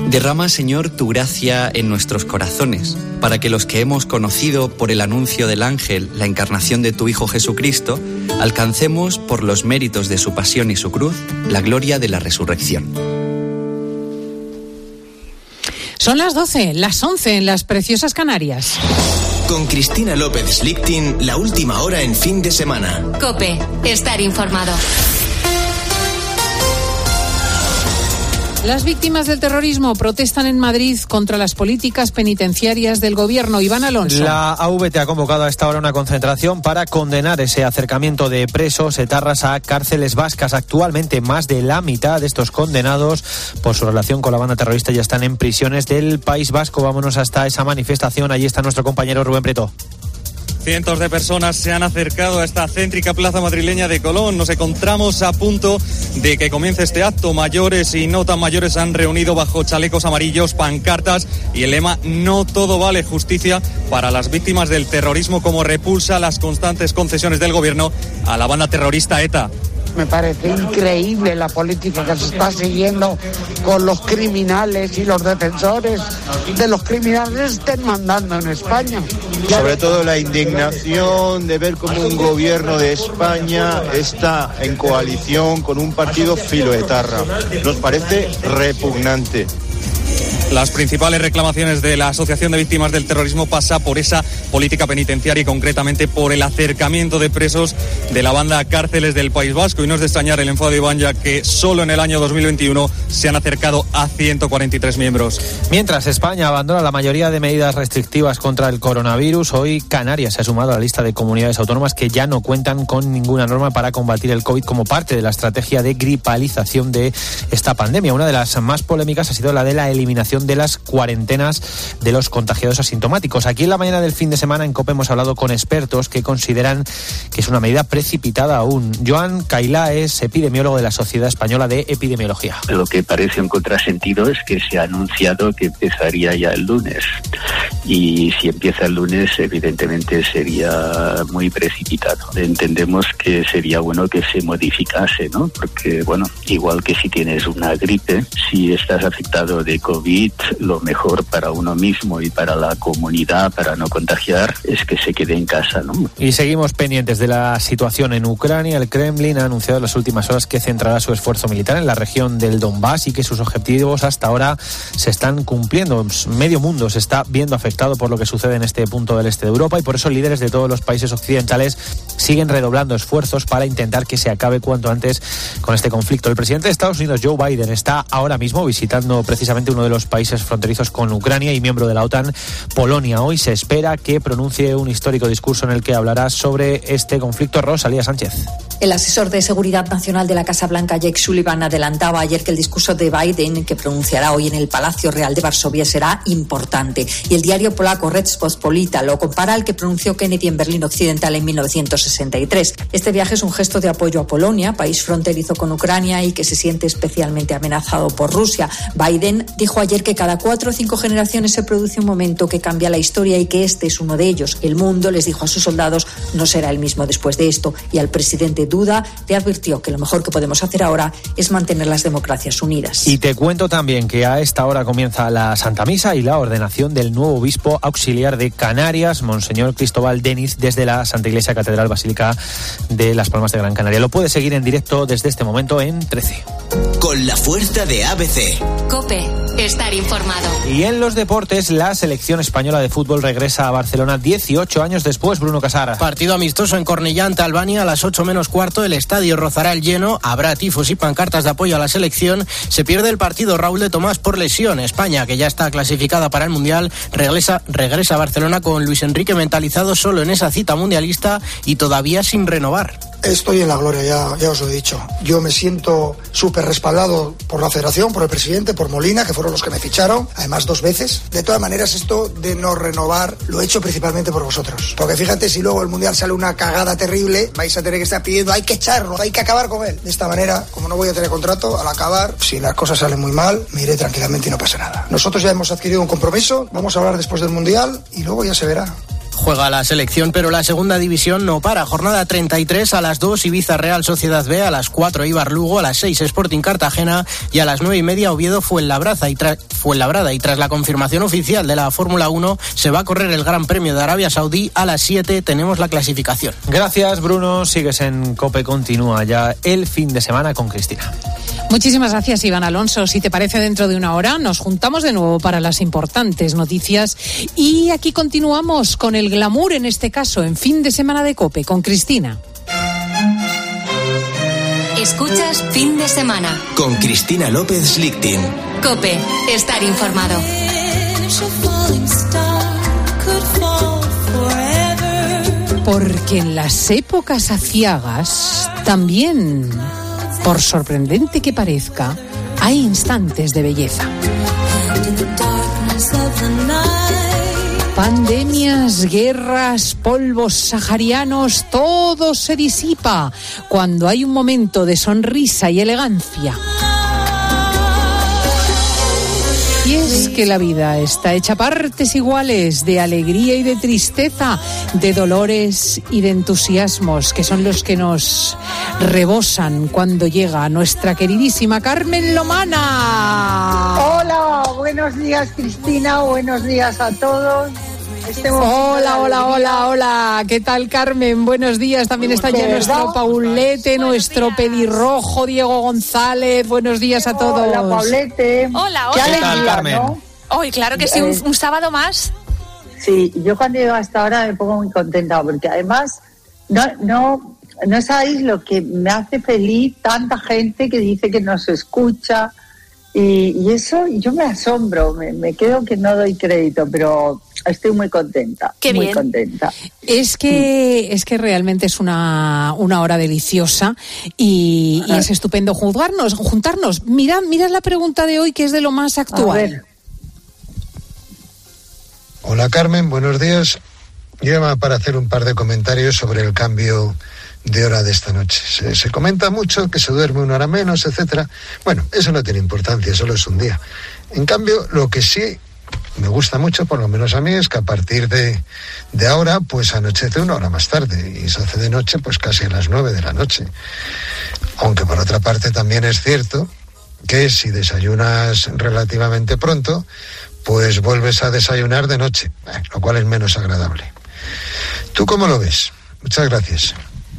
Derrama, Señor, tu gracia en nuestros corazones, para que los que hemos conocido por el anuncio del ángel la encarnación de tu Hijo Jesucristo, alcancemos, por los méritos de su pasión y su cruz, la gloria de la resurrección. Son las 12, las 11 en las preciosas Canarias. Con Cristina López Slichting, la última hora en fin de semana. COPE, estar informado. Las víctimas del terrorismo protestan en Madrid contra las políticas penitenciarias del gobierno. Iván Alonso. La AVT ha convocado a esta hora una concentración para condenar ese acercamiento de presos etarras a cárceles vascas. Actualmente más de la mitad de estos condenados por su relación con la banda terrorista ya están en prisiones del País Vasco. Vámonos hasta esa manifestación. Allí está nuestro compañero Rubén Preto. Cientos de personas se han acercado a esta céntrica plaza madrileña de Colón. Nos encontramos a punto de que comience este acto. Mayores y no tan mayores se han reunido bajo chalecos amarillos, pancartas y el lema "No todo vale, justicia para las víctimas del terrorismo", como repulsa las constantes concesiones del gobierno a la banda terrorista ETA. Me parece increíble la política que se está siguiendo con los criminales y los defensores de los criminales estén mandando en España. Sobre todo la indignación de ver cómo un gobierno de España está en coalición con un partido filoetarra. Nos parece repugnante. Las principales reclamaciones de la Asociación de Víctimas del Terrorismo pasa por esa política penitenciaria y concretamente por el acercamiento de presos de la banda a cárceles del País Vasco. Y no es de extrañar el enfado de Iván, ya que solo en el año 2021 se han acercado a 143 miembros. Mientras España abandona la mayoría de medidas restrictivas contra el coronavirus, hoy Canarias se ha sumado a la lista de comunidades autónomas que ya no cuentan con ninguna norma para combatir el COVID como parte de la estrategia de gripalización de esta pandemia. Una de las más polémicas ha sido la de la eliminación de las cuarentenas de los contagiados asintomáticos. Aquí en la mañana del fin de semana en COPE hemos hablado con expertos que consideran que es una medida precipitada aún. Joan Cailá es epidemiólogo de la Sociedad Española de Epidemiología. Lo que parece un contrasentido es que se ha anunciado que empezaría ya el lunes. Y si empieza el lunes, evidentemente sería muy precipitado. Entendemos que sería bueno que se modificase, ¿no? Porque, bueno, igual que si tienes una gripe, si estás afectado de COVID, lo mejor para uno mismo y para la comunidad, para no contagiar, es que se quede en casa, ¿no? Y seguimos pendientes de la situación en Ucrania. El Kremlin ha anunciado en las últimas horas que centrará su esfuerzo militar en la región del Donbass y que sus objetivos hasta ahora se están cumpliendo. Medio mundo se está viendo afectado por lo que sucede en este punto del este de Europa y por eso líderes de todos los países occidentales siguen redoblando esfuerzos para intentar que se acabe cuanto antes con este conflicto. El presidente de Estados Unidos, Joe Biden, está ahora mismo visitando precisamente uno de los países fronterizos con Ucrania y miembro de la OTAN, Polonia. Hoy se espera que pronuncie un histórico discurso en el que hablará sobre este conflicto. Rosalía Sánchez. El asesor de Seguridad Nacional de la Casa Blanca, Jake Sullivan, adelantaba ayer que el discurso de Biden, que pronunciará hoy en el Palacio Real de Varsovia, será importante. Y el diario polaco Rzeczpospolita lo compara al que pronunció Kennedy en Berlín Occidental en 1963. Este viaje es un gesto de apoyo a Polonia, país fronterizo con Ucrania y que se siente especialmente amenazado por Rusia. Biden dijo ayer que cada 4 o 5 generaciones se produce un momento que cambia la historia y que este es uno de ellos. El mundo, les dijo a sus soldados, no será el mismo después de esto. Y al presidente Duda le advirtió que lo mejor que podemos hacer ahora es mantener las democracias unidas. Y te cuento también que a esta hora comienza la Santa Misa y la ordenación del nuevo obispo auxiliar de Canarias, Monseñor Cristóbal Deniz, desde la Santa Iglesia Catedral Basílica de Las Palmas de Gran Canaria. Lo puedes seguir en directo desde este momento en 13. Con la fuerza de ABC. COPE, estar informado. Y en los deportes, la selección española de fútbol regresa a Barcelona 18 años después. Bruno Casar. Partido amistoso en Cornellà ante Albania a las 8 menos cuarto. El estadio rozará el lleno. Habrá tifos y pancartas de apoyo a la selección. Se pierde el partido Raúl de Tomás por lesión. España, que ya está clasificada para el Mundial, regresa a Barcelona con Luis Enrique mentalizado solo en esa cita mundialista y todavía sin renovar. Estoy en la gloria, ya os lo he dicho. Yo me siento súper respaldado por la federación, por el presidente, por Molina, que fueron los que me ficharon, además 2 veces. De todas maneras, esto de no renovar lo he hecho principalmente por vosotros. Porque fíjate, si luego el Mundial sale una cagada terrible, vais a tener que estar pidiendo, hay que echarlo, hay que acabar con él. De esta manera, como no voy a tener contrato, al acabar, si las cosas salen muy mal, me iré tranquilamente y no pasa nada. Nosotros ya hemos adquirido un compromiso, vamos a hablar después del Mundial y luego ya se verá. juega la selección, pero la segunda división no para. Jornada 33, a las 2 Ibiza Real Sociedad B, a las 4 Eibar Lugo, a las 6 Sporting Cartagena y a las 9:30 Oviedo Fuenlabrada. Y tras la confirmación oficial de la Fórmula 1 se va a correr el Gran Premio de Arabia Saudí. A las 7 tenemos la clasificación. Gracias, Bruno. Sigues en COPE. Continúa ya el fin de semana con Cristina. Muchísimas gracias, Iván Alonso. Si te parece, dentro de una hora nos juntamos de nuevo para las importantes noticias. Y aquí continuamos con el glamour, en este caso, en fin de semana de COPE, con Cristina. Escuchas Fin de Semana con Cristina López Lichtin. COPE, estar informado. Porque en las épocas aciagas también, por sorprendente que parezca, hay instantes de belleza. Pandemias, guerras, polvos saharianos, todo se disipa cuando hay un momento de sonrisa y elegancia. Y es que la vida está hecha partes iguales de alegría y de tristeza, de dolores y de entusiasmos, que son los que nos rebosan cuando llega nuestra queridísima Carmen Lomana. Hola, buenos días, Cristina, buenos días a todos. Hola, ¿qué tal, Carmen? Buenos días, también está ya nuestro Paulete, nuestro pelirrojo Diego González. Buenos días a todos. Hola, Paulete. Hola. ¿Qué tal, Carmen? ¿No? Hoy, claro que sí, un sábado más. Sí, yo cuando llego hasta ahora me pongo muy contenta, porque además no sabéis lo que me hace feliz tanta gente que dice que nos escucha, y eso yo me asombro, me quedo que no doy crédito, pero estoy muy contenta. Qué muy bien. Contenta. Es que realmente es una hora deliciosa y es estupendo juntarnos. Mirad la pregunta de hoy, que es de lo más actual. Hola, Carmen, buenos días. Yo llamaba para hacer un par de comentarios sobre el cambio de hora de esta noche. Se comenta mucho que se duerme una hora menos, etcétera. Bueno, eso no tiene importancia, solo es un día. En cambio, lo que sí me gusta mucho, por lo menos a mí, es que a partir de ahora, pues anochece una hora más tarde y se hace de noche pues casi a las 9 de la noche. Aunque por otra parte también es cierto que si desayunas relativamente pronto, pues vuelves a desayunar de noche, lo cual es menos agradable. ¿Tú cómo lo ves? Muchas gracias.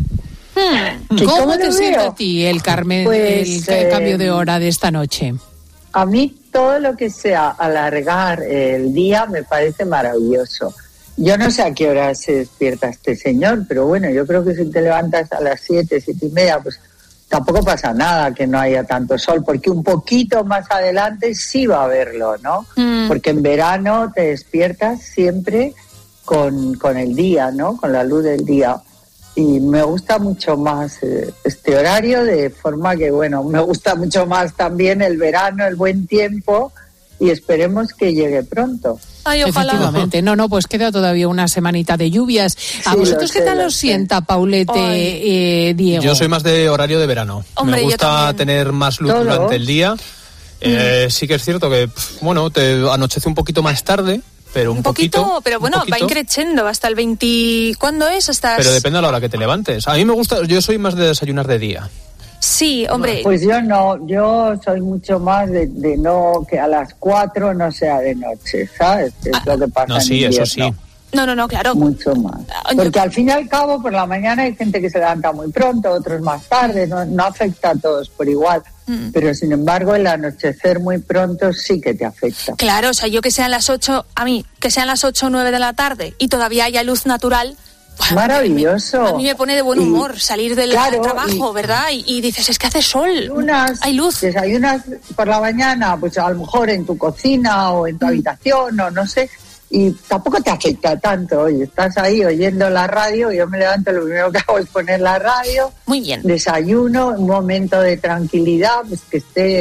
¿Cómo te siente a ti el Carmen, Pues, el cambio de hora de esta noche? A mí todo lo que sea alargar el día me parece maravilloso. Yo no sé a qué hora se despierta este señor, pero bueno, yo creo que si te levantas a las 7:30, pues tampoco pasa nada que no haya tanto sol, porque un poquito más adelante sí va a haberlo, ¿no? Porque en verano te despiertas siempre con el día, ¿no? Con la luz del día. Y me gusta mucho más este horario, de forma que, bueno, me gusta mucho más también el verano, el buen tiempo, y esperemos que llegue pronto. Ay, ojalá. Efectivamente. No, pues queda todavía una semanita de lluvias. ¿A vosotros qué tal os sienta, Paulete, Diego? Yo soy más de horario de verano. Hombre, me gusta tener más luz durante el día. Sí que es cierto que, te anochece un poquito más tarde, pero un poquito, pero bueno, va increciendo hasta el 20... ¿Cuándo es? Pero depende de la hora que te levantes. A mí me gusta, yo soy más de desayunar de día. Sí, hombre. Pues yo no, yo soy mucho más de no, que a las 4 no sea de noche, ¿sabes? Es lo que pasa No, sí, en eso invierno. sí. No, claro. Mucho más. Porque al fin y al cabo, por la mañana hay gente que se levanta muy pronto, otros más tarde, no afecta a todos por igual. Pero sin embargo, el anochecer muy pronto sí que te afecta. Claro, o sea, yo que sean las 8, a mí, que sean las 8 o 9 de la tarde y todavía haya luz natural. Bueno, maravilloso. A mí me pone de buen humor salir del trabajo, ¿verdad? Y dices, es que hace sol, hay luz. Desayunas por la mañana, pues a lo mejor en tu cocina o en tu habitación o no sé, y tampoco te afecta tanto. Oye, estás ahí oyendo la radio, yo me levanto, lo primero que hago es poner la radio. Muy bien. Desayuno, un momento de tranquilidad, pues que esté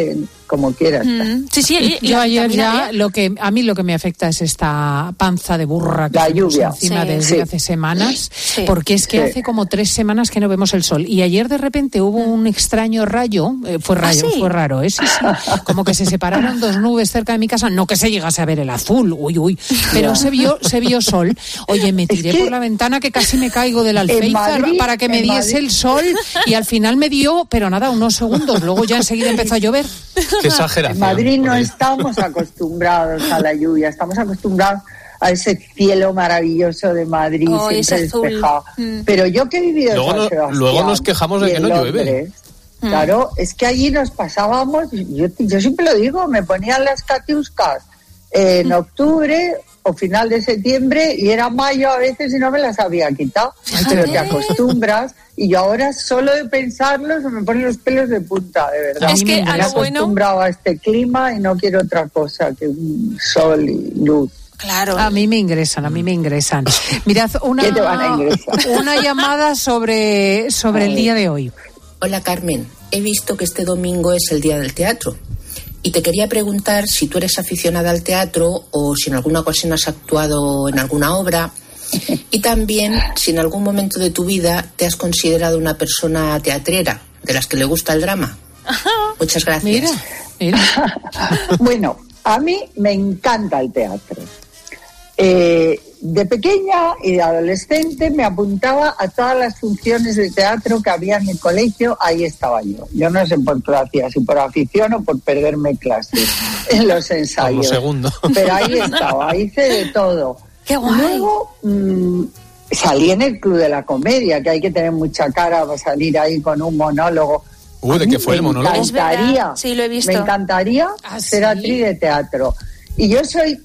como quieras. Sí, yo ayer ya lo que me afecta es esta panza de burra que la lluvia encima desde hace semanas, porque es que hace como 3 semanas que no vemos el sol y ayer de repente hubo un extraño rayo, fue raro, sí, como que se separaron 2 nubes cerca de mi casa, no que se llegase a ver el azul, pero se vio sol. Oye, me tiré por la ventana que casi me caigo del alféizar para que me diese el sol y al final me dio, pero nada, unos segundos, luego ya enseguida empezó a llover. Qué exageración. En Madrid no estamos acostumbrados a la lluvia, estamos acostumbrados a ese cielo maravilloso de Madrid, siempre despejado. Pero yo que he vivido en San Sebastián, luego nos quejamos de que no llueve. Claro, es que allí nos pasábamos, yo siempre lo digo, me ponían las catiuscas en octubre o final de septiembre y era mayo a veces y no me las había quitado, pero te acostumbras y yo ahora solo de pensarlo se me ponen los pelos de punta, de verdad. Es que me he acostumbrado a este clima y no quiero otra cosa que un sol y luz. Claro. A mí me ingresan. Mirad, una llamada sobre el día de hoy. Hola Carmen, he visto que este domingo es el Día del Teatro y te quería preguntar si tú eres aficionada al teatro o si en alguna ocasión has actuado en alguna obra y también si en algún momento de tu vida te has considerado una persona teatrera, de las que le gusta el drama. Muchas gracias. Mira. Bueno, a mí me encanta el teatro. De pequeña y de adolescente me apuntaba a todas las funciones de teatro que había en el colegio, ahí estaba yo. Yo no sé por qué lo hacía, si por afición o por perderme clases en los ensayos. Segundo. Pero ahí estaba, hice de todo. ¡Qué guay! Luego salí en el Club de la Comedia, que hay que tener mucha cara para salir ahí con un monólogo. ¿De qué fue el monólogo? Es verdad, sí, lo he visto. Me encantaría ser actriz de teatro. Y yo soy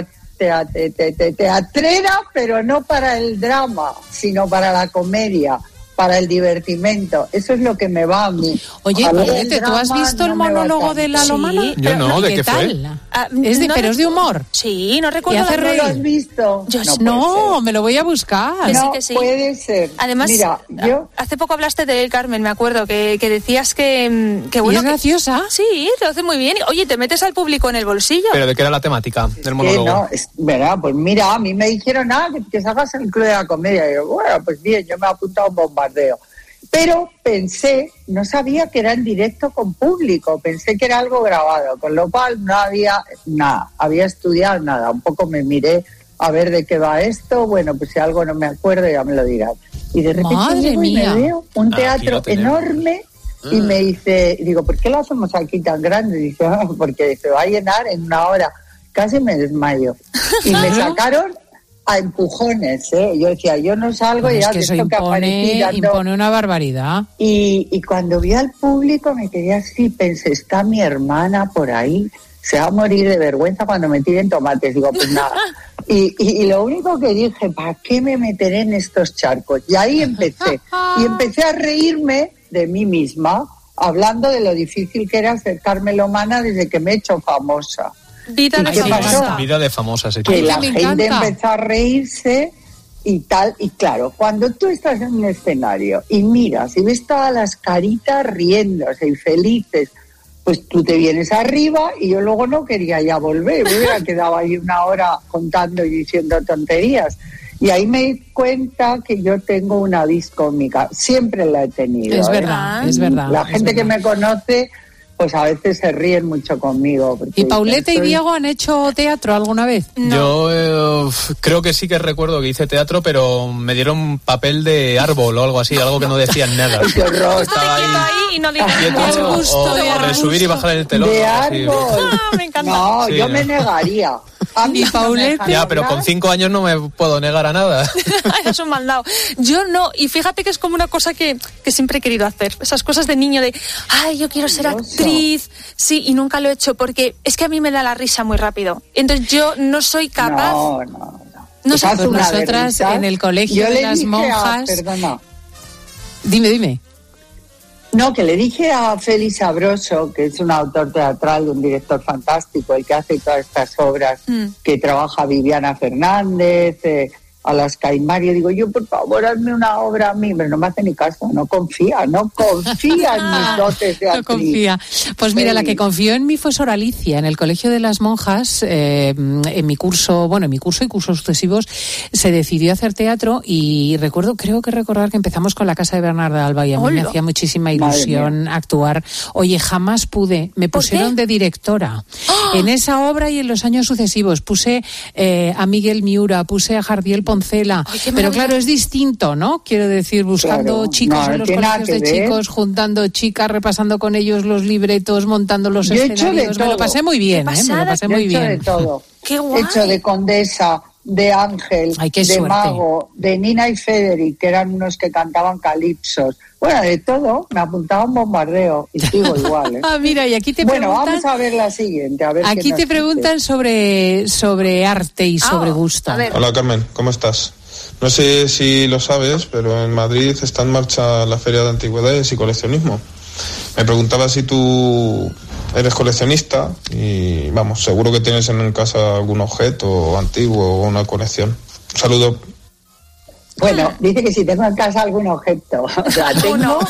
teatrera, pero no para el drama, sino para la comedia, para el divertimento. Eso es lo que me va a mí. Oye, Paulete, ¿tú has visto el monólogo de la Lomana? Sí, yo no, ¿de qué fue? Pero es de humor. Sí, no recuerdo. ¿No lo has visto? No, me lo voy a buscar. Que sí. Puede ser. Además, mira, hace poco hablaste de él, Carmen, me acuerdo, que decías que bueno. ¿Y es graciosa? Sí, lo hace muy bien. Oye, te metes al público en el bolsillo. ¿Pero de qué era la temática del monólogo? ¿Verdad? Pues mira, a mí me dijeron, que salgas en el Club de la Comedia. Y yo, bueno, pues bien, yo me he apuntado a un bombardeo. Pero pensé, no sabía que era en directo con público, pensé que era algo grabado, con lo cual no había nada, había estudiado nada, un poco me miré a ver de qué va esto, bueno, pues si algo no me acuerdo ya me lo dirán. Y de repente me veo un teatro enorme y me dice, digo, ¿por qué lo hacemos aquí tan grande? Y dice, porque se va a llenar en una hora, casi me desmayo. Y me sacaron a empujones, Yo decía, yo no salgo ya de esto que aparecí dando... impone una barbaridad. Y cuando vi al público me quedé así, pensé, está mi hermana por ahí, se va a morir de vergüenza cuando me tiren tomates. Digo, pues nada. Y lo único que dije, ¿para qué me meteré en estos charcos? Y ahí empecé. Y empecé a reírme de mí misma, hablando de lo difícil que era ser carmelomana desde que me he hecho famosa. Vida de famosa, sí. Que la gente empezó a reírse y tal, y claro, cuando tú estás en un escenario y miras y ves todas las caritas riéndose y felices, pues tú te vienes arriba y yo luego no quería ya volver, me hubiera quedado ahí una hora contando y diciendo tonterías. Y ahí me di cuenta que yo tengo una vis cómica, siempre la he tenido. Es verdad, es verdad. La gente que me conoce, pues a veces se ríen mucho conmigo. ¿Y Paulete y Diego han hecho teatro alguna vez? No. Yo creo que sí que recuerdo que hice teatro, pero me dieron papel de árbol o algo así, algo que no decían nada. ¡Qué horror! Estaba ahí y no digas o de subir y bajar el telón. De árbol. Me encanta. No, sí, yo me negaría. A mí Paulete. Ya, pero con 5 años no me puedo negar a nada. Es un maldado. Yo no, y fíjate que es como una cosa que siempre he querido hacer. Esas cosas de niño de, yo quiero ser actriz. Sí, y nunca lo he hecho porque es que a mí me da la risa muy rápido. Entonces yo no soy capaz. No sé, pues nosotras en el colegio de las monjas. Perdona. Dime. No, que le dije a Félix Sabroso, que es un autor teatral, un director fantástico, el que hace todas estas obras, que trabaja Viviana Fernández, a las Caimari, digo yo, por favor, hazme una obra a mí, pero no me hace ni caso, no confía en mis dotes de actriz. No confía. Pues mira, la que confió en mí fue Sor Alicia, en el Colegio de las Monjas, en mi curso y cursos sucesivos, se decidió hacer teatro y creo que recordar que empezamos con La Casa de Bernarda Alba y a mí me hacía muchísima ilusión actuar. Oye, jamás pude, me pusieron de directora. ¡Oh! En esa obra y en los años sucesivos puse a Miguel Miura, puse a Jardiel Poncela, pero claro, es distinto, ¿no? Quiero decir, buscando chicos en los colegios de chicos, juntando chicas, repasando con ellos los libretos, montando los escenarios. Me lo pasé muy bien, me lo pasé muy bien. De todo. Qué guay. He hecho de condesa, de ángel, de mago, de Nina y Federic, que eran unos que cantaban calipsos. Bueno, de todo, me apuntaba un bombardeo y sigo igual, ¿eh? Mira, y aquí te preguntan... Bueno, vamos a ver la siguiente. A ver aquí te preguntan sobre arte y sobre gusto. Hola, Carmen, ¿cómo estás? No sé si lo sabes, pero en Madrid está en marcha la Feria de Antigüedades y Coleccionismo. Me preguntaba si tú eres coleccionista y, vamos, seguro que tienes en casa algún objeto antiguo o una colección. Un saludo. Bueno, dice que si tengo en casa algún objeto. O sea, tengo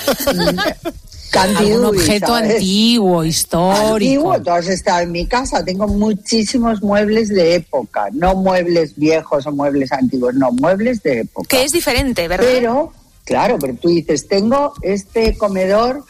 algún objeto, ¿sabes? Antiguo, histórico. Antiguo, todo está en mi casa. Tengo muchísimos muebles de época. No muebles viejos o muebles antiguos, no, muebles de época. Que es diferente, ¿verdad? Pero, claro, pero tú dices, tengo este comedor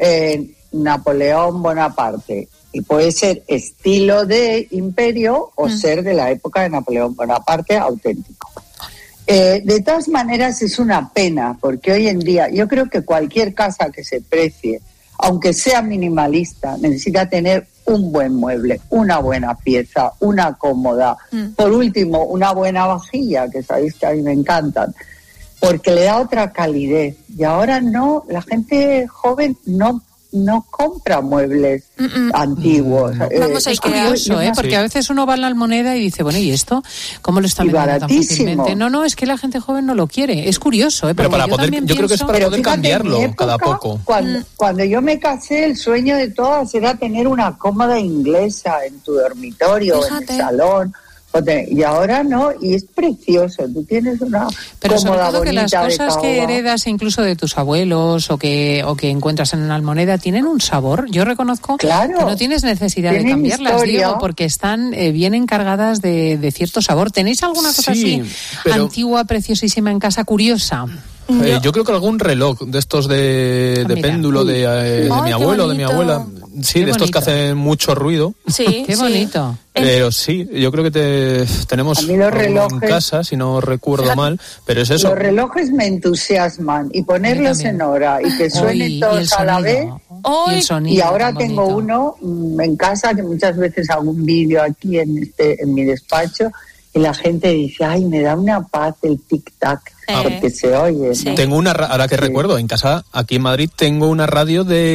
Napoleón Bonaparte. Y puede ser estilo de imperio o ser de la época de Napoleón Bonaparte auténtico. De todas maneras es una pena, porque hoy en día yo creo que cualquier casa que se precie, aunque sea minimalista, necesita tener un buen mueble, una buena pieza, una cómoda. Por último, una buena vajilla, que sabéis que a mí me encantan, porque le da otra calidez. Y ahora no, la gente joven no compra muebles antiguos. Es curioso, porque a veces uno va a la Almoneda y dice, bueno, ¿y esto? ¿Cómo lo están vendiendo tan fácilmente? No, es que la gente joven no lo quiere. Es curioso, pero para poder, yo creo que es para poder cambiarlo cada poco. Cuando yo me casé, el sueño de todas era tener una cómoda inglesa en tu dormitorio, en el salón. Y ahora no, y es precioso. Tú tienes una pero sobre cómoda todo que las bonita cosas que heredas incluso de tus abuelos o que encuentras en una almoneda tienen un sabor. Yo reconozco que no tienes necesidad de cambiarlas, Diego, porque están bien encargadas de cierto sabor. ¿Tenéis alguna cosa así antigua, preciosísima en casa, curiosa? Yo creo que algún reloj de estos de péndulo de mi abuelo, de mi abuela. Sí, qué de estos bonito. Que hacen mucho ruido. Sí, qué bonito. Pero sí, yo creo que tenemos en casa, si no recuerdo mal, pero es eso. Los relojes me entusiasman y ponerlos en hora y que suenen todos a la vez. Y ahora tengo uno en casa que muchas veces hago un vídeo aquí en mi despacho y la gente dice, ay, me da una paz el tic-tac. Porque se oye, ¿no? Tengo una, ahora que recuerdo, en casa, aquí en Madrid, tengo una radio de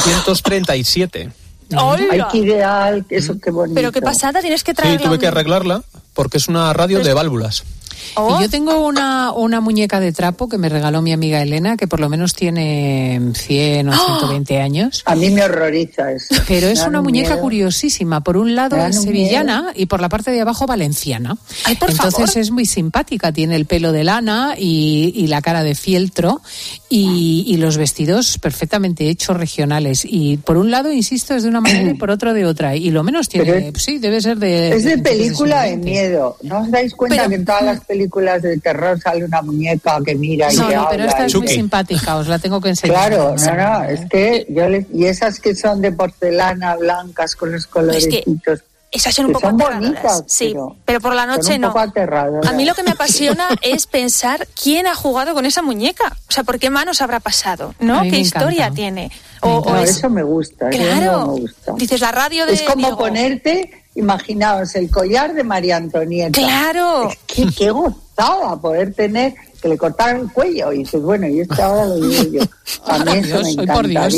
1937. Ay, qué ideal, eso qué bonito. Pero qué pasada, tienes que traerla. Sí, tuve que arreglarla porque es una radio de válvulas. Y yo tengo una muñeca de trapo que me regaló mi amiga Elena, que por lo menos tiene 100 o 120 años. A mí me horroriza eso. Pero es una muñeca curiosísima. Por un lado es sevillana y por la parte de abajo valenciana. Ay, por Entonces favor. Es muy simpática. Tiene el pelo de lana y la cara de fieltro y los vestidos perfectamente hechos regionales. Y por un lado, insisto, es de una manera y por otro de otra. Y lo menos tiene, sí, debe ser de... Es de película de miedo. ¿No os dais cuenta que en todas las películas de terror sale una muñeca que mira y que habla? Pero esta es muy simpática, os la tengo que enseñar. Claro, no, es que y esas que son de porcelana blancas con los colorecitos. Esas son un poco aterradoras, sí, pero por la noche no. A mí lo que me apasiona es pensar quién ha jugado con esa muñeca. O sea, ¿por qué manos habrá pasado? ¿No? ¿Qué historia tiene? Eso me gusta. Claro. Me gusta. Dices, la radio de... Es como ponerte, imaginaos, el collar de María Antonieta. ¡Claro! Qué gozada poder tener... que le cortaran el cuello y dices, bueno, y ahora lo digo yo. A mí eso me encantaría. Por Dios.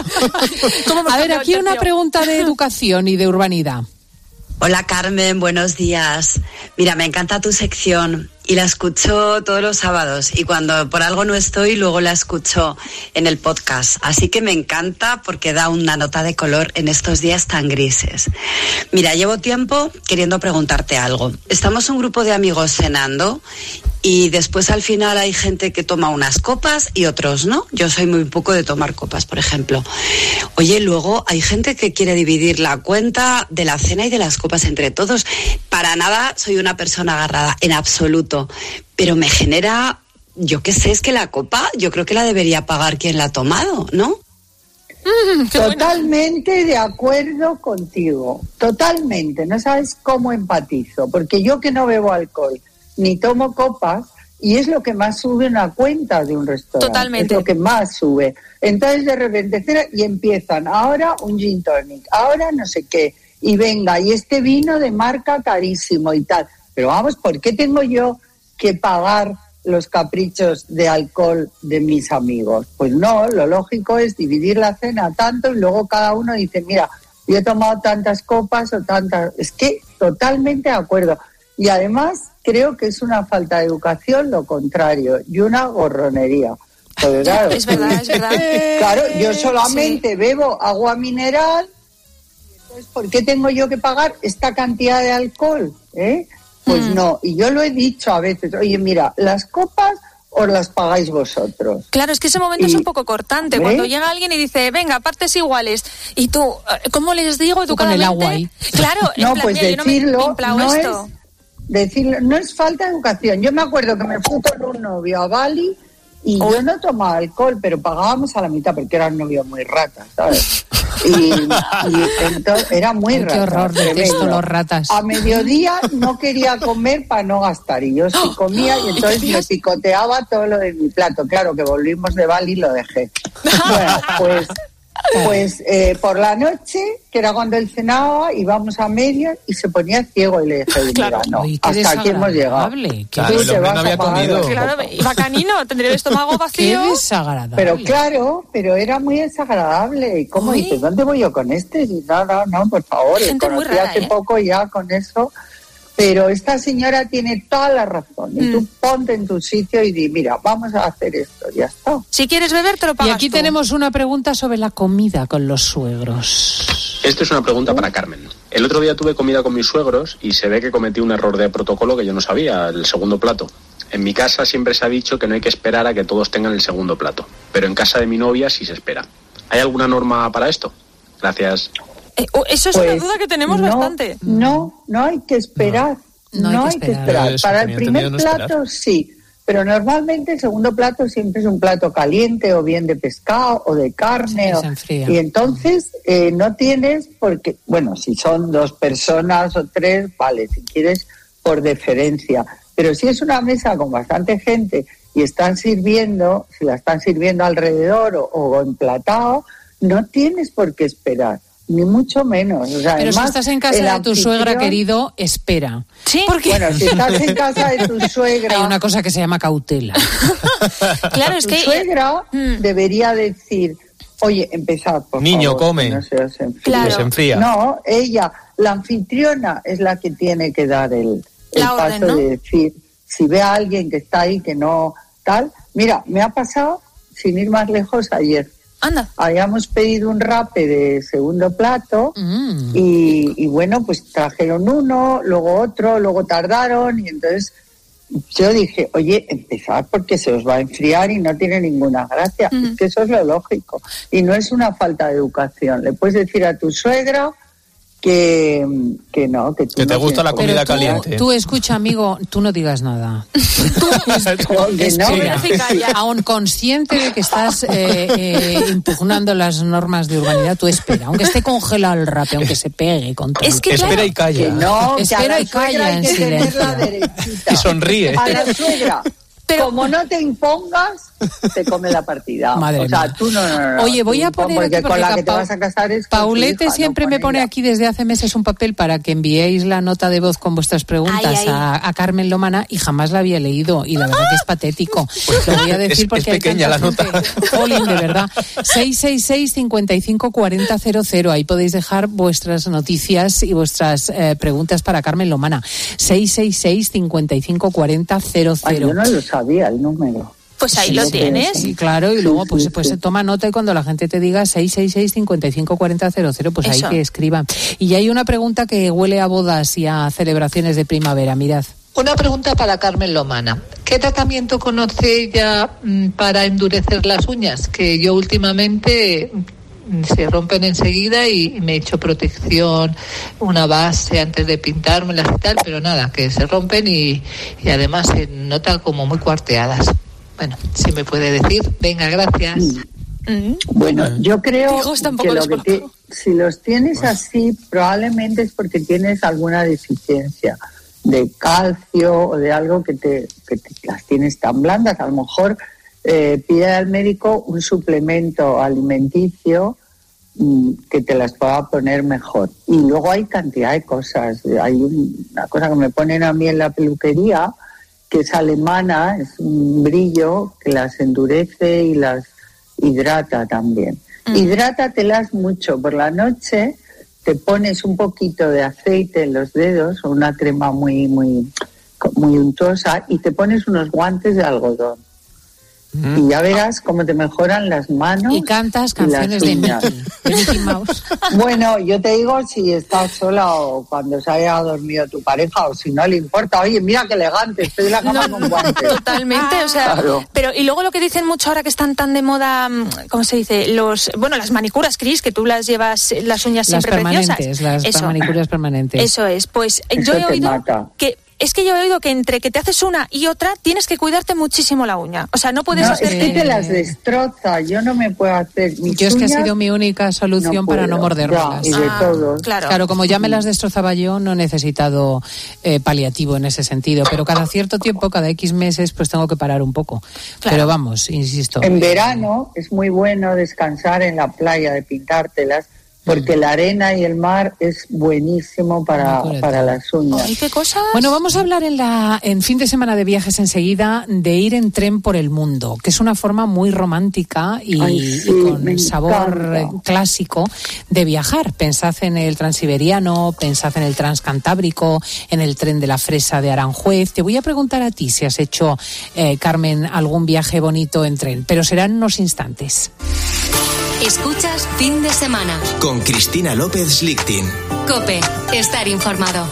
A ver, aquí una pregunta de educación y de urbanidad. Hola Carmen, buenos días. Mira, me encanta tu sección y la escucho todos los sábados, y cuando por algo no estoy, luego la escucho en el podcast. Así que me encanta porque da una nota de color en estos días tan grises. Mira, llevo tiempo queriendo preguntarte algo. Estamos un grupo de amigos cenando y después al final hay gente que toma unas copas y otros no. Yo soy muy poco de tomar copas, por ejemplo. Oye, luego hay gente que quiere dividir la cuenta de la cena y de las copas entre todos. Para nada soy una persona agarrada, en absoluto. Pero me genera, yo qué sé, es que la copa yo creo que la debería pagar quien la ha tomado, ¿no? Totalmente de acuerdo contigo, totalmente. No sabes cómo empatizo, porque yo que no bebo alcohol ni tomo copas, y es lo que más sube una cuenta de un restaurante. Totalmente. Es lo que más sube. Entonces de repente y empiezan, ahora un gin tonic, ahora no sé qué, y venga, y este vino de marca carísimo y tal. Pero vamos, ¿por qué tengo yo que pagar los caprichos de alcohol de mis amigos? Pues no, lo lógico es dividir la cena tanto y luego cada uno dice, mira, yo he tomado tantas copas o tantas... Es que totalmente de acuerdo. Y además creo que es una falta de educación lo contrario y una gorronería. Pues claro, es verdad. Claro, yo solamente bebo agua mineral, entonces ¿por qué tengo yo que pagar esta cantidad de alcohol? Pues no, y yo lo he dicho a veces, oye, mira, las copas os las pagáis vosotros. Claro, es que ese momento es un poco cortante, cuando llega alguien y dice, venga, partes iguales, y tú, ¿cómo les digo con el agua ahí? Claro, no, plan, pues mira, decirlo, no es falta de educación. Yo me acuerdo que me fui con un novio a Bali y yo no tomaba alcohol, pero pagábamos a la mitad porque era un novio muy rata, ¿sabes? Y entonces era muy rata. Qué horror, detesto los ratas. A mediodía no quería comer para no gastar, y yo sí comía, y entonces me picoteaba todo lo de mi plato. Claro que volvimos de Bali y lo dejé. Bueno, pues por la noche, que era cuando él cenaba, íbamos a medias y se ponía ciego, y le dije, mira, no, hasta aquí hemos llegado. Claro, el hombre no había comido. Claro, iba canino, tendría el estómago vacío. Qué desagradable. Pero claro, era muy desagradable. ¿Y cómo dices? ¿Dónde voy yo con este? Y no, por favor, gente muy conocí rara, hace poco ya con eso. Pero esta señora tiene toda la razón. Y tú ponte en tu sitio y di, mira, vamos a hacer esto, ya está. Si quieres beber, te lo pagas. Y aquí tenemos una pregunta sobre la comida con los suegros. Esta es una pregunta para Carmen. El otro día tuve comida con mis suegros y se ve que cometí un error de protocolo que yo no sabía, el segundo plato. En mi casa siempre se ha dicho que no hay que esperar a que todos tengan el segundo plato, pero en casa de mi novia sí se espera. ¿Hay alguna norma para esto? Gracias. Eso es una duda que tenemos bastante. No hay que esperar. No hay que esperar. Para el primer plato sí, pero normalmente el segundo plato siempre es un plato caliente, o bien de pescado o de carne. Y entonces no tienes, porque, bueno, si son 2 personas o 3, vale, si quieres, por deferencia. Pero si es una mesa con bastante gente y están sirviendo, si la están sirviendo alrededor o emplatado, no tienes por qué esperar. Ni mucho menos. O sea, pero además, si estás en casa de tu suegra, querido, espera. Sí. Bueno, si estás en casa de tu suegra... Hay una cosa que se llama cautela. Claro, es tu que... suegra debería decir, oye, empezad, por niño, favor, come. No se os enfríe. Claro. Se enfría. No, ella, la anfitriona, es la que tiene que dar el la paso orden, ¿no? de decir, si ve a alguien que está ahí, que no tal... Mira, me ha pasado, sin ir más lejos, ayer. Anda. Habíamos pedido un rape de segundo plato y bueno, pues trajeron uno, luego otro, luego tardaron, y entonces yo dije, oye, empezad porque se os va a enfriar y no tiene ninguna gracia. Es que eso es lo lógico y no es una falta de educación. Le puedes decir a tu suegra que no, que tú que te no gusta la comida caliente. Tú escucha, amigo, tú no digas nada. Aún consciente de que estás impugnando las normas de urbanidad, tú espera, aunque esté congelado el rape, aunque se pegue con todo. Es que espera y calla. Que no, espera y calla en silencio. Y sonríe. A la suegra, como no te impongas, te come la partida. Madre mía. Tú no. Oye, voy a poner porque aquí, con la que te vas a casar es Paulete hija, siempre me pone aquí desde hace meses un papel para que enviéis la nota de voz con vuestras preguntas a Carmen Lomana, y jamás la había leído, y la verdad que es patético. Lo voy a decir porque es pequeña hay la nota. Jolín, de verdad. 666 55 40 00. Ahí podéis dejar vuestras noticias y vuestras preguntas para Carmen Lomana. 666 55 40 00. Yo no lo sabía el número. Pues ahí lo tienes. Sí, claro, y luego pues se toma nota, y cuando la gente te diga 666 55 40 00, pues Eso. ahí que escriban. Y hay una pregunta que huele a bodas y a celebraciones de primavera, mirad. Una pregunta para Carmen Lomana. ¿Qué tratamiento conoce ella para endurecer las uñas? Que yo últimamente se rompen enseguida y me he hecho protección, una base antes de pintármelas y tal, pero nada, que se rompen y además se notan como muy cuarteadas. Bueno, si me puede decir. Venga, gracias. Bueno, yo creo que si los tienes así, probablemente es porque tienes alguna deficiencia de calcio o de algo que las tienes tan blandas. A lo mejor pide al médico un suplemento alimenticio que te las pueda poner mejor. Y luego hay cantidad de cosas. Hay una cosa que me ponen a mí en la peluquería, que es alemana, es un brillo que las endurece y las hidrata también. Hidrátatelas mucho por la noche, te pones un poquito de aceite en los dedos o una crema muy untuosa y te pones unos guantes de algodón. Y ya verás cómo te mejoran las manos. Y cantas canciones de Mickey Mouse. Bueno, yo te digo, si estás sola o cuando se haya dormido tu pareja, o si no le importa, oye, mira qué elegante, estoy en la cama con guantes. Totalmente, o sea, claro. Pero y luego lo que dicen mucho ahora que están tan de moda, ¿cómo se dice? Las manicuras, Cris, que tú las llevas las uñas siempre preciosas. Las manicuras permanentes. Eso es, pues yo he oído que... Es que yo he oído que entre que te haces una y otra tienes que cuidarte muchísimo la uña. O sea, no puedes hacer... Es que te las destroza, yo no me puedo hacer... Yo es que ha sido mi única solución para no morderlas. Y de todo. Claro, como ya me las destrozaba yo, no he necesitado paliativo en ese sentido. Pero cada cierto tiempo, cada X meses, pues tengo que parar un poco. Claro. Pero vamos, insisto. En verano es muy bueno descansar en la playa, de pintártelas, porque la arena y el mar es buenísimo para las uñas. ¿Y qué cosas? Bueno, vamos a hablar en fin de semana de viajes enseguida de ir en tren por el mundo, que es una forma muy romántica y con sabor clásico de viajar. Pensad en el Transiberiano, pensad en el Transcantábrico, en el tren de la Fresa de Aranjuez. Te voy a preguntar a ti si has hecho, Carmen, algún viaje bonito en tren, pero serán unos instantes. Escuchas Fin de Semana con Cristina López Lichtin. COPE, estar informado.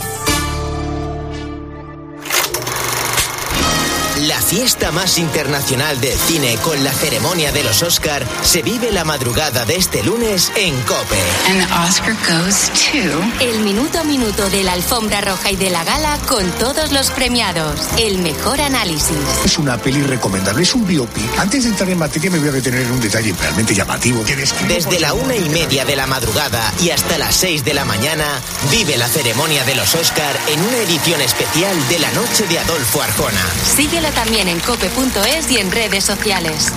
La fiesta más internacional del cine con la ceremonia de los Oscar se vive la madrugada de este lunes en COPE. And the Oscar goes to... El minuto a minuto de la alfombra roja y de la gala con todos los premiados. El mejor análisis. Es una peli recomendable, es un biopic. Antes de entrar en materia me voy a detener en un detalle realmente llamativo. Desde la 1:30 de la madrugada y hasta las 6 de la mañana vive la ceremonia de los Oscar en una edición especial de la noche de Adolfo Arjona. Síguelo también en cope.es y en redes sociales.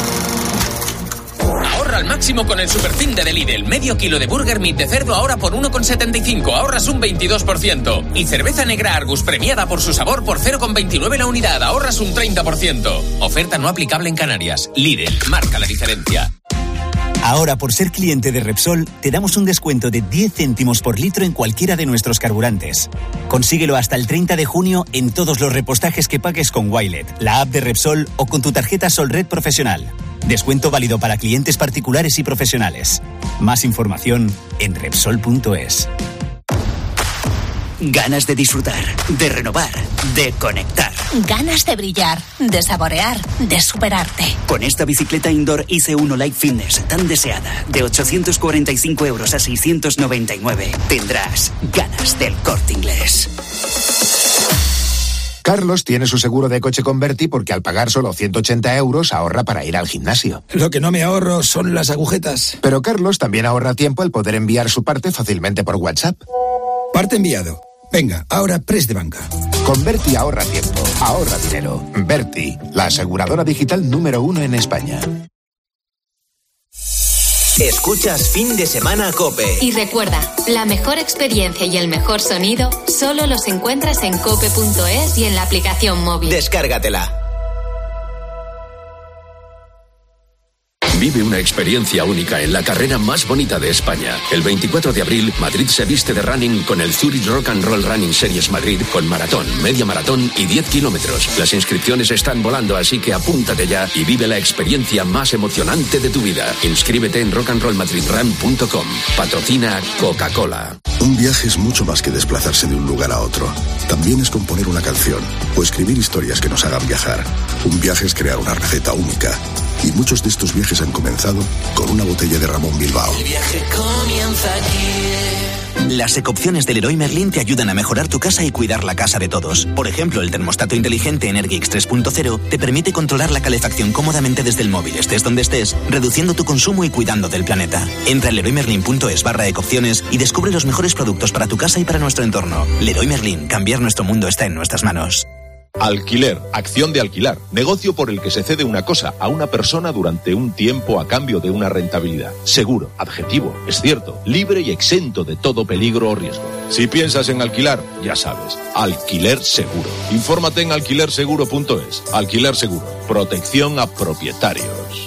Ahorra al máximo con el Superfin de Lidl. Medio kilo de Burger Meat de cerdo ahora por 1,75. Ahorras un 22%. Y cerveza negra Argus premiada por su sabor por 0,29 la unidad. Ahorras un 30%. Oferta no aplicable en Canarias. Lidl, marca la diferencia. Ahora, por ser cliente de Repsol, te damos un descuento de 10 céntimos por litro en cualquiera de nuestros carburantes. Consíguelo hasta el 30 de junio en todos los repostajes que pagues con Wilet, la app de Repsol o con tu tarjeta Solred Profesional. Descuento válido para clientes particulares y profesionales. Más información en Repsol.es. Ganas de disfrutar, de renovar, de conectar. Ganas de brillar, de saborear, de superarte. Con esta bicicleta indoor IC1 Light Fitness tan deseada, de 845 euros a 699, tendrás ganas del Corte Inglés. Carlos tiene su seguro de coche Converti porque al pagar solo 180 euros ahorra para ir al gimnasio. Lo que no me ahorro son las agujetas. Pero Carlos también ahorra tiempo al poder enviar su parte fácilmente por WhatsApp. Parte enviado. Venga, ahora press de banca. Con Berti ahorra tiempo, ahorra dinero. Berti, la aseguradora digital número 1 en España. Escuchas Fin de Semana COPE. Y recuerda, la mejor experiencia y el mejor sonido solo los encuentras en cope.es y en la aplicación móvil. Descárgatela. Vive una experiencia única en la carrera más bonita de España. El 24 de abril, Madrid se viste de running con el Zurich Rock and Roll Running Series Madrid con maratón, media maratón y 10 kilómetros. Las inscripciones están volando, así que apúntate ya y vive la experiencia más emocionante de tu vida. Inscríbete en rockandrollmadridrun.com. Patrocina Coca-Cola. Un viaje es mucho más que desplazarse de un lugar a otro. También es componer una canción o escribir historias que nos hagan viajar. Un viaje es crear una receta única. Y muchos de estos viajes han comenzado con una botella de Ramón Bilbao. El viaje comienza aquí. Las ecopciones del Leroy Merlin te ayudan a mejorar tu casa y cuidar la casa de todos. Por ejemplo, el termostato inteligente Energix 3.0 te permite controlar la calefacción cómodamente desde el móvil, estés donde estés, reduciendo tu consumo y cuidando del planeta. Entra en leroymerlin.es/ecopciones y descubre los mejores productos para tu casa y para nuestro entorno. Leroy Merlin, cambiar nuestro mundo está en nuestras manos. Alquiler, acción de alquilar, negocio por el que se cede una cosa a una persona durante un tiempo a cambio de una rentabilidad. Seguro, adjetivo, es cierto, libre y exento de todo peligro o riesgo. Si piensas en alquilar, ya sabes, Alquiler Seguro. Infórmate en alquilerseguro.es. Alquiler Seguro, protección a propietarios.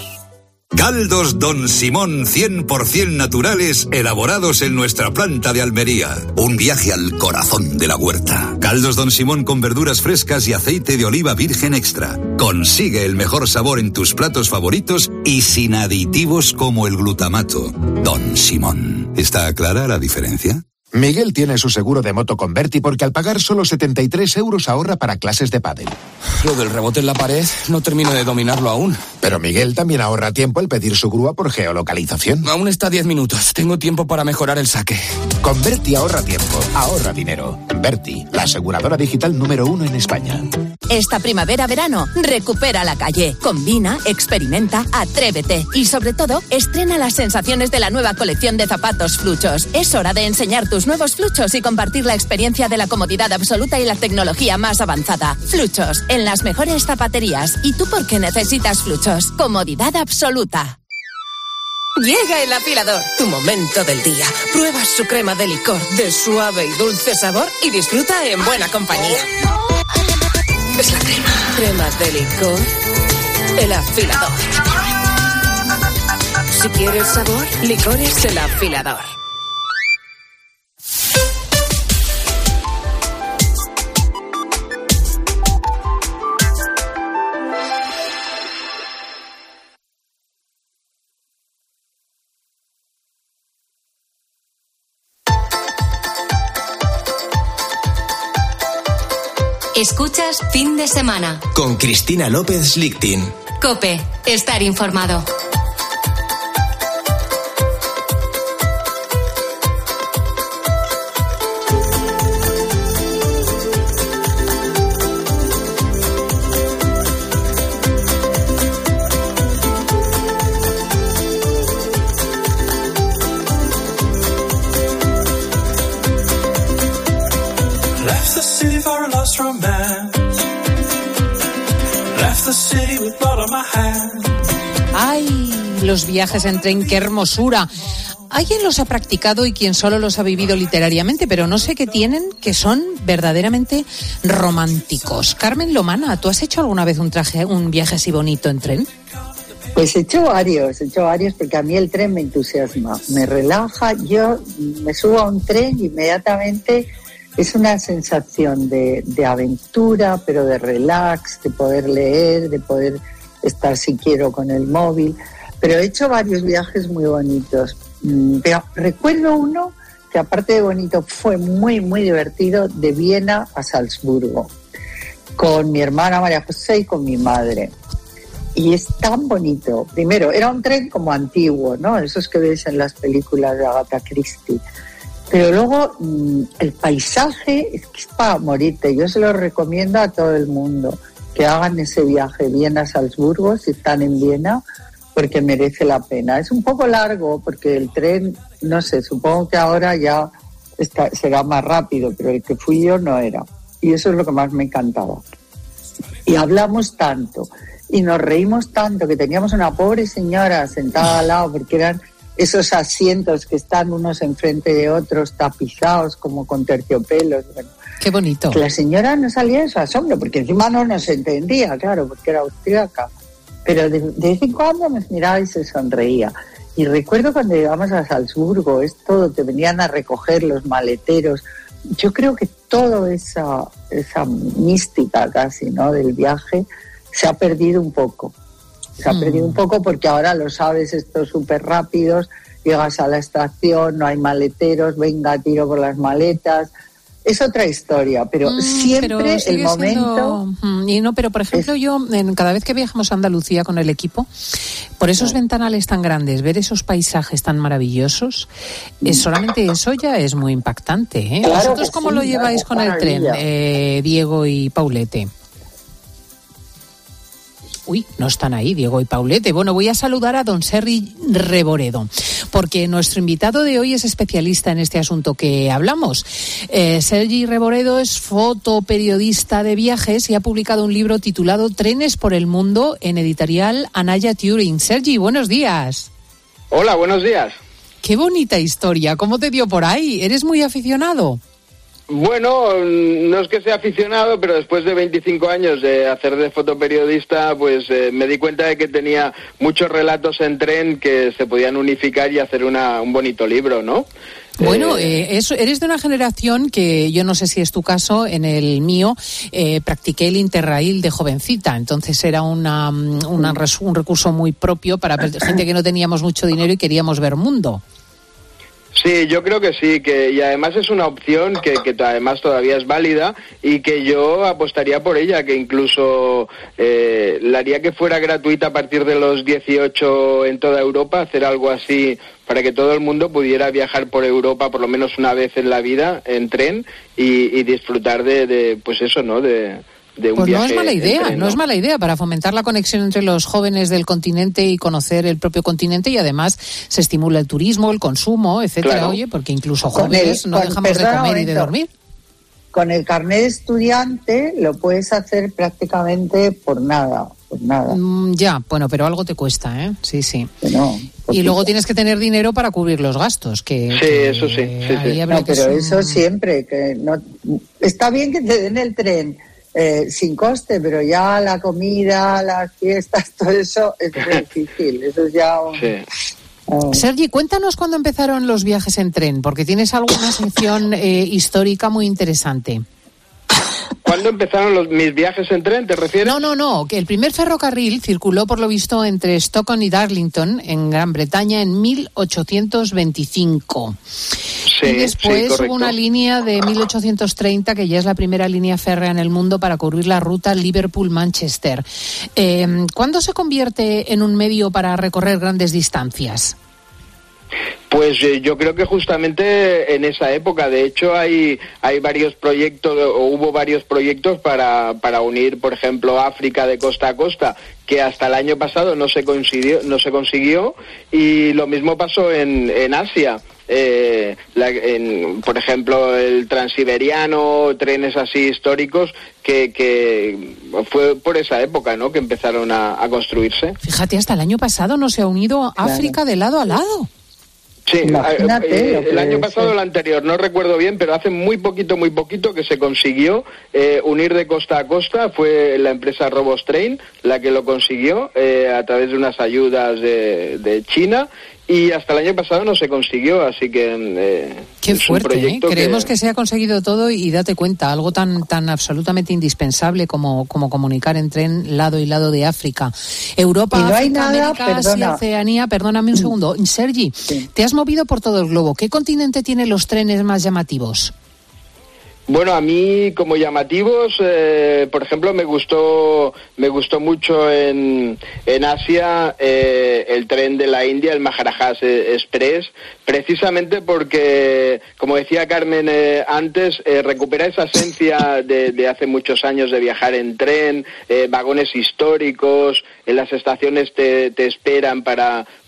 Caldos Don Simón 100% naturales elaborados en nuestra planta de Almería. Un viaje al corazón de la huerta. Caldos Don Simón con verduras frescas y aceite de oliva virgen extra. Consigue el mejor sabor en tus platos favoritos y sin aditivos como el glutamato. Don Simón. ¿Está clara la diferencia? Miguel tiene su seguro de moto con Berti porque al pagar solo 73 euros ahorra para clases de pádel. Lo del rebote en la pared no termino de dominarlo aún. Pero Miguel también ahorra tiempo al pedir su grúa por geolocalización. Aún está 10 minutos. Tengo tiempo para mejorar el saque. Con Berti ahorra tiempo, ahorra dinero. Berti, la aseguradora digital número 1 en España. Esta primavera-verano, recupera la calle. Combina, experimenta, atrévete. Y sobre todo, estrena las sensaciones de la nueva colección de zapatos Fluchos. Es hora de enseñar tus nuevos Fluchos y compartir la experiencia de la comodidad absoluta y la tecnología más avanzada. Fluchos, en las mejores zapaterías. ¿Y tú por qué necesitas Fluchos? Comodidad absoluta. Llega el afilador, tu momento del día. Pruebas su crema de licor de suave y dulce sabor y disfruta en buena compañía. Es la crema de licor, el afilador. Si quieres sabor, licores el afilador. Escuchas Fin de Semana. Con Cristina López Lichtin. COPE. Estar informado. ¡Ay! Los viajes en tren, qué hermosura. Hay quien los ha practicado y quien solo los ha vivido literariamente, pero no sé qué tienen que son verdaderamente románticos. Carmen Lomana, ¿tú has hecho alguna vez un viaje así bonito en tren? Pues he hecho varios porque a mí el tren me entusiasma, me relaja. Yo me subo a un tren y inmediatamente es una sensación de aventura, pero de relax, de poder leer, de poder estar si quiero con el móvil. Pero he hecho varios viajes muy bonitos. Pero recuerdo uno que aparte de bonito fue muy, muy divertido, de Viena a Salzburgo, con mi hermana María José y con mi madre. Y es tan bonito. Primero, era un tren como antiguo, ¿no? Esos que ves en las películas de Agatha Christie. Pero luego el paisaje es que es para morirte. Yo se lo recomiendo a todo el mundo que hagan ese viaje Viena-Salzburgo si están en Viena, porque merece la pena. Es un poco largo porque el tren, no sé, supongo que ahora ya será más rápido, pero el que fui yo no era. Y eso es lo que más me encantaba. Y hablamos tanto y nos reímos tanto que teníamos una pobre señora sentada al lado, porque eran esos asientos que están unos enfrente de otros tapizados como con terciopelos. Bueno, qué bonito. La señora no salía de su asombro, porque encima no nos entendía, claro, porque era austríaca. Pero de vez en cuando nos miraba y se sonreía. Y recuerdo cuando llegamos a Salzburgo, te venían a recoger los maleteros. Yo creo que toda esa mística casi, ¿no?, del viaje se ha perdido un poco. Se ha perdido un poco porque ahora lo sabes, estos súper rápidos, llegas a la estación, no hay maleteros, venga, tiro por las maletas. Es otra historia, pero siempre el momento... pero por ejemplo yo, cada vez que viajamos a Andalucía con el equipo, por esos ventanales tan grandes, ver esos paisajes tan maravillosos, solamente eso ya es muy impactante, ¿eh? Claro. ¿Vosotros cómo lo lleváis con el tren, Diego y Paulete? Uy, no están ahí, Diego y Paulete. Bueno, voy a saludar a don Sergi Reboredo, porque nuestro invitado de hoy es especialista en este asunto que hablamos. Sergi Reboredo es fotoperiodista de viajes y ha publicado un libro titulado Trenes por el Mundo en editorial Anaya Turing. Sergi, buenos días. Hola, buenos días. Qué bonita historia. ¿Cómo te dio por ahí? ¿Eres muy aficionado? Bueno, no es que sea aficionado, pero después de 25 años de hacer de fotoperiodista, pues me di cuenta de que tenía muchos relatos en tren que se podían unificar y hacer un bonito libro, ¿no? Bueno, eres de una generación que yo no sé si es tu caso, en el mío practiqué el Interrail de jovencita, entonces era un recurso muy propio para gente que no teníamos mucho dinero y queríamos ver mundo. Sí, yo creo que sí, y además es una opción que además todavía es válida y que yo apostaría por ella, que incluso la haría que fuera gratuita a partir de los 18 en toda Europa, hacer algo así para que todo el mundo pudiera viajar por Europa por lo menos una vez en la vida en tren y disfrutar de pues eso, ¿no?, de un pues viaje. No es mala idea, tren, ¿no? No es mala idea para fomentar la conexión entre los jóvenes del continente y conocer el propio continente, y además se estimula el turismo, el consumo, etcétera. Claro. Oye, porque incluso jóvenes no dejamos de comer y de dormir. Con el carnet de estudiante lo puedes hacer prácticamente por nada. Ya, bueno, pero algo te cuesta, ¿eh? Sí. Bueno, y luego tienes que tener dinero para cubrir los gastos. Eso sí. No, pero eso siempre, que no está bien que te den el tren sin coste, pero ya la comida, las fiestas, todo eso es muy difícil. Eso es ya Sergi, cuéntanos cuándo empezaron los viajes en tren, porque tienes alguna sección histórica muy interesante. ¿Cuándo empezaron mis viajes en tren, te refieres? No, que el primer ferrocarril circuló, por lo visto, entre Stockton y Darlington, en Gran Bretaña, en 1825. Y después hubo una línea de 1830, que ya es la primera línea férrea en el mundo para cubrir la ruta Liverpool-Manchester. ¿Cuándo se convierte en un medio para recorrer grandes distancias? Pues yo creo que justamente en esa época. De hecho, hay varios proyectos, o hubo varios proyectos para unir, por ejemplo, África de costa a costa, que hasta el año pasado no se consiguió, y lo mismo pasó en Asia. Por ejemplo, el Transiberiano, trenes así históricos, que fue por esa época, ¿no?, que empezaron a construirse. Fíjate, hasta el año pasado no se ha unido África de lado a lado. Sí, el año pasado o el anterior, no recuerdo bien, pero hace muy poquito que se consiguió unir de costa a costa. Fue la empresa Robostrain la que lo consiguió a través de unas ayudas de China, y hasta el año pasado no se consiguió, así que qué fuerte, ¿eh? Creemos que se ha conseguido todo, y date cuenta, algo tan absolutamente indispensable como comunicar en tren lado y lado de África. Europa, no África, América, Asia, Oceanía. Perdóname un segundo. Sergi, te has movido por todo el globo. ¿Qué continente tiene los trenes más llamativos? Bueno, a mí como llamativos, por ejemplo, me gustó mucho en Asia el tren de la India, el Maharajas Express, precisamente porque, como decía Carmen antes, recupera esa esencia de hace muchos años de viajar en tren, vagones históricos, en las estaciones te esperan para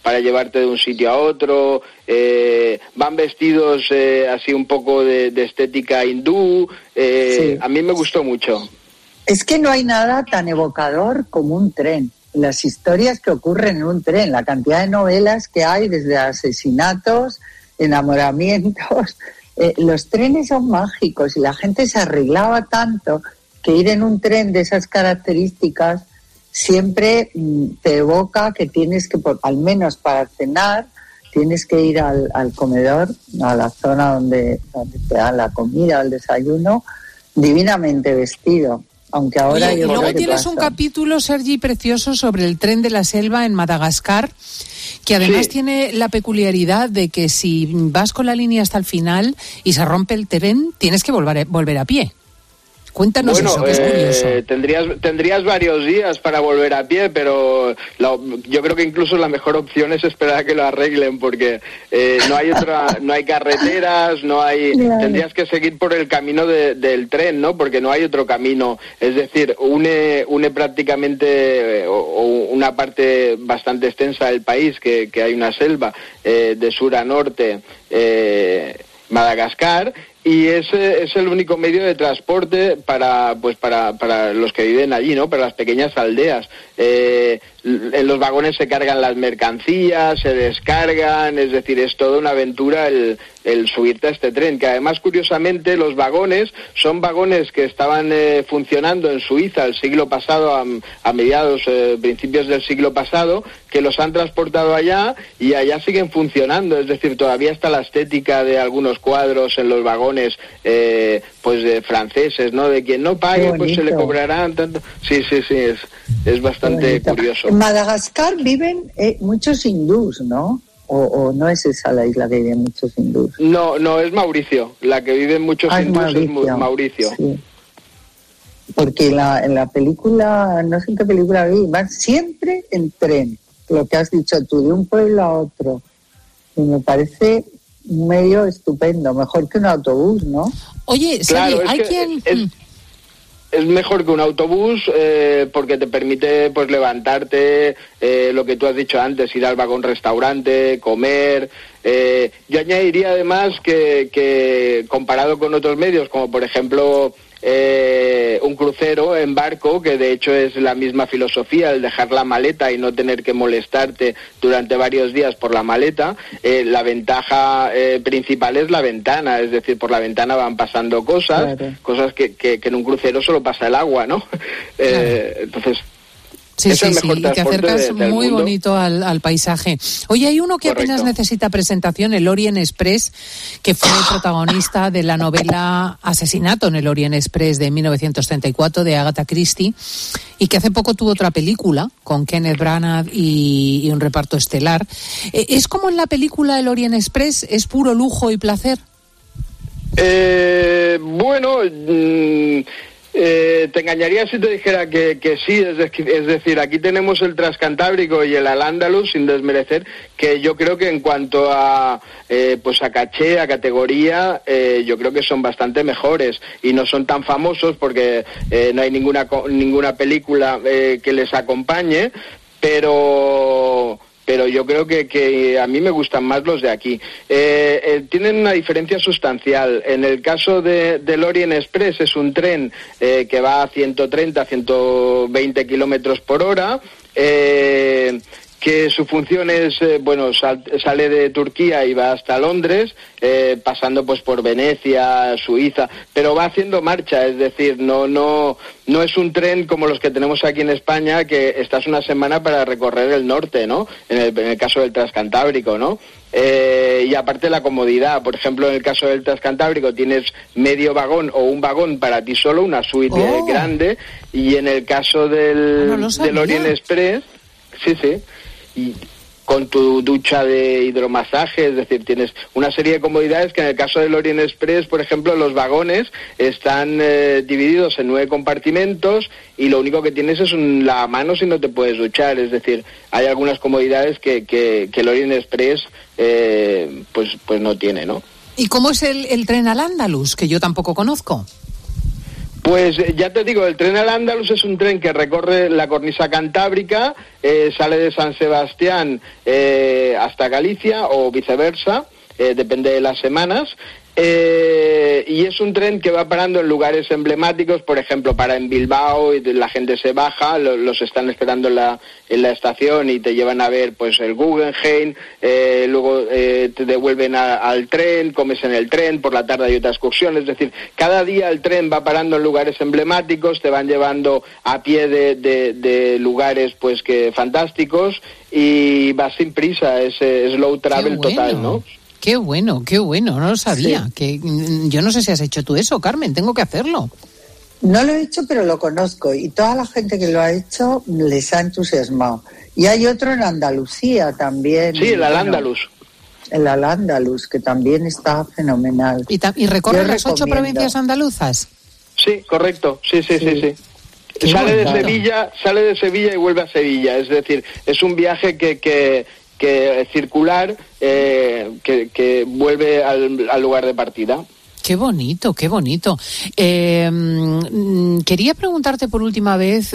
para llevarte de un sitio a otro, van vestidos así un poco de estética hindú, sí. A mí me gustó mucho. Es que no hay nada tan evocador como un tren. Las historias que ocurren en un tren, la cantidad de novelas que hay, desde asesinatos, enamoramientos. Los trenes son mágicos y la gente se arreglaba tanto que ir en un tren de esas características siempre te evoca que tienes que, al menos para cenar, tienes que ir al comedor, a la zona donde te dan la comida, el desayuno, divinamente vestido. Aunque ahora y luego tienes un capítulo, Sergi, precioso sobre el tren de la selva en Madagascar, que además tiene la peculiaridad de que si vas con la línea hasta el final y se rompe el tren, tienes que volver a pie. Cuéntanos eso, que es curioso. Tendrías varios días para volver a pie, pero yo creo que incluso la mejor opción es esperar a que lo arreglen, porque no hay carreteras, tendrías que seguir por el camino del tren, ¿no? Porque no hay otro camino. Es decir, une prácticamente una parte bastante extensa del país, que hay una selva de sur a norte, Madagascar. Y ese es el único medio de transporte para los que viven allí, ¿no? Para las pequeñas aldeas. En los vagones se cargan las mercancías, se descargan, es decir, es toda una aventura el subirte a este tren, que además, curiosamente, los vagones son vagones que estaban funcionando en Suiza el siglo pasado, a mediados, principios del siglo pasado, que los han transportado allá y allá siguen funcionando, es decir, todavía está la estética de algunos cuadros en los vagones, franceses, ¿no? De quien no pague, pues se le cobrarán tanto. Sí, es bastante curioso. En Madagascar viven muchos hindús, ¿no? ¿O no es esa la isla que viven muchos hindús? No, es Mauricio. La que viven muchos hindús es Mauricio. Sí. Porque en la película, no sé en qué película vi, van siempre en tren, lo que has dicho tú, de un pueblo a otro. Y me parece un medio estupendo, mejor que un autobús, ¿no? Oye, claro, hay quien... Es mejor que un autobús porque te permite pues levantarte, lo que tú has dicho antes, ir al vagón restaurante, comer. Yo añadiría además que comparado con otros medios, como por ejemplo un crucero en barco, que de hecho es la misma filosofía, el dejar la maleta y no tener que molestarte durante varios días por la maleta, la ventaja principal es la ventana, es decir, por la ventana van pasando cosas, claro. Cosas que en un crucero solo pasa el agua, ¿no? Claro. Entonces... Sí, y te acercas muy bonito al paisaje. Oye, hay uno que Correcto. Apenas necesita presentación, el Orient Express, que fue el protagonista de la novela Asesinato en el Orient Express de 1934 de Agatha Christie, y que hace poco tuvo otra película con Kenneth Branagh y un reparto estelar. ¿Es como en la película El Orient Express? ¿Es puro lujo y placer? Te engañaría si te dijera que sí, es decir, aquí tenemos el Transcantábrico y el Al-Ándalus, sin desmerecer, que yo creo que en cuanto a caché, a categoría, yo creo que son bastante mejores y no son tan famosos porque no hay ninguna película que les acompañe, pero yo creo que a mí me gustan más los de aquí. Tienen una diferencia sustancial. En el caso del Orient Express es un tren que va a 130, 120 kilómetros por hora, que su función es, sale de Turquía y va hasta Londres, pasando pues por Venecia, Suiza, pero va haciendo marcha, es decir, no es un tren como los que tenemos aquí en España, que estás una semana para recorrer el norte, ¿no? En el caso del Transcantábrico, ¿no? Y aparte la comodidad, por ejemplo, en el caso del Transcantábrico tienes medio vagón o un vagón para ti solo, una suite grande, y en el caso del Orient Express, sí, y con tu ducha de hidromasaje, es decir, tienes una serie de comodidades que en el caso del Orient Express, por ejemplo, los vagones están divididos en 9 compartimentos y lo único que tienes es un lavamanos y no te puedes duchar, es decir, hay algunas comodidades que el Orient Express pues no tiene, ¿no? ¿Y cómo es el tren Al-Ándalus, que yo tampoco conozco? Pues ya te digo, el tren Al-Ándalus es un tren que recorre la cornisa cantábrica, sale de San Sebastián hasta Galicia o viceversa, depende de las semanas. Y es un tren que va parando en lugares emblemáticos, por ejemplo, para en Bilbao y la gente se baja, los están esperando en la estación y te llevan a ver pues el Guggenheim, luego te devuelven al tren, comes en el tren, por la tarde hay otra excursión, es decir, cada día el tren va parando en lugares emblemáticos, te van llevando a pie de lugares pues que fantásticos y vas sin prisa, es slow travel total, ¿no? Qué bueno, no lo sabía. Sí. Yo no sé si has hecho tú eso, Carmen, tengo que hacerlo. No lo he hecho, pero lo conozco y toda la gente que lo ha hecho les ha entusiasmado. Y hay otro en Andalucía también. Sí, el Al-Ándalus. El Al-Ándalus, que también está fenomenal. ¿Y recorre las 8 provincias andaluzas? Sí, correcto, sí. Sale de Sevilla y vuelve a Sevilla, es decir, es un viaje que circular que vuelve al lugar de partida. Qué bonito. Quería preguntarte por última vez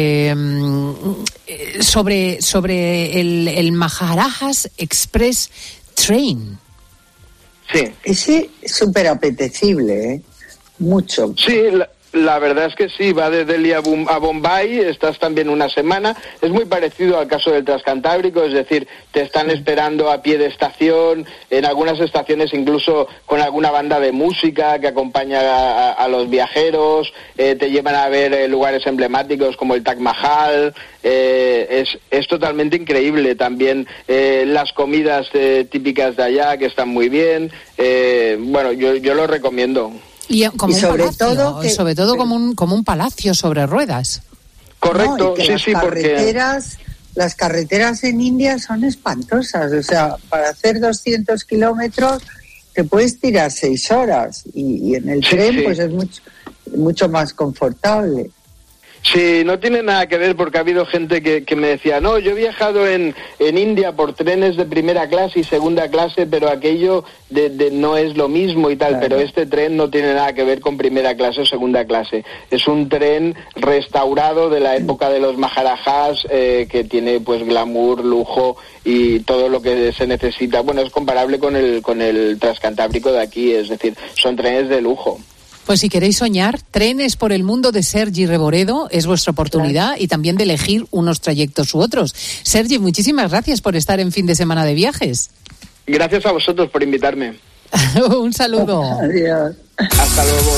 sobre el Maharajas Express Train. Sí. Ese es súper apetecible, mucho. Sí, la verdad es que sí, va de Delhi a Bombay, estás también una semana, es muy parecido al caso del Transcantábrico, es decir, te están esperando a pie de estación, en algunas estaciones incluso con alguna banda de música que acompaña a los viajeros, te llevan a ver lugares emblemáticos como el Taj Mahal, es totalmente increíble, también las comidas típicas de allá que están muy bien, bueno, yo lo recomiendo. Y sobre todo como un palacio sobre ruedas. Correcto, no, sí, las carreteras en India son espantosas, o sea, para hacer 200 kilómetros te puedes tirar 6 horas y en el tren pues es mucho más confortable. Sí, no tiene nada que ver porque ha habido gente que me decía, no, yo he viajado en India por trenes de primera clase y segunda clase, pero aquello no es lo mismo y tal, claro. Pero este tren no tiene nada que ver con primera clase o segunda clase. Es un tren restaurado de la época de los Maharajas que tiene pues glamour, lujo y todo lo que se necesita. Bueno, es comparable con el Transcantábrico de aquí, es decir, son trenes de lujo. Pues si queréis soñar, Trenes por el Mundo de Sergi Reboredo es vuestra oportunidad, claro. Y también de elegir unos trayectos u otros. Sergi, muchísimas gracias por estar en Fin de Semana de Viajes. Gracias a vosotros por invitarme. Un saludo. Adiós. Hasta luego.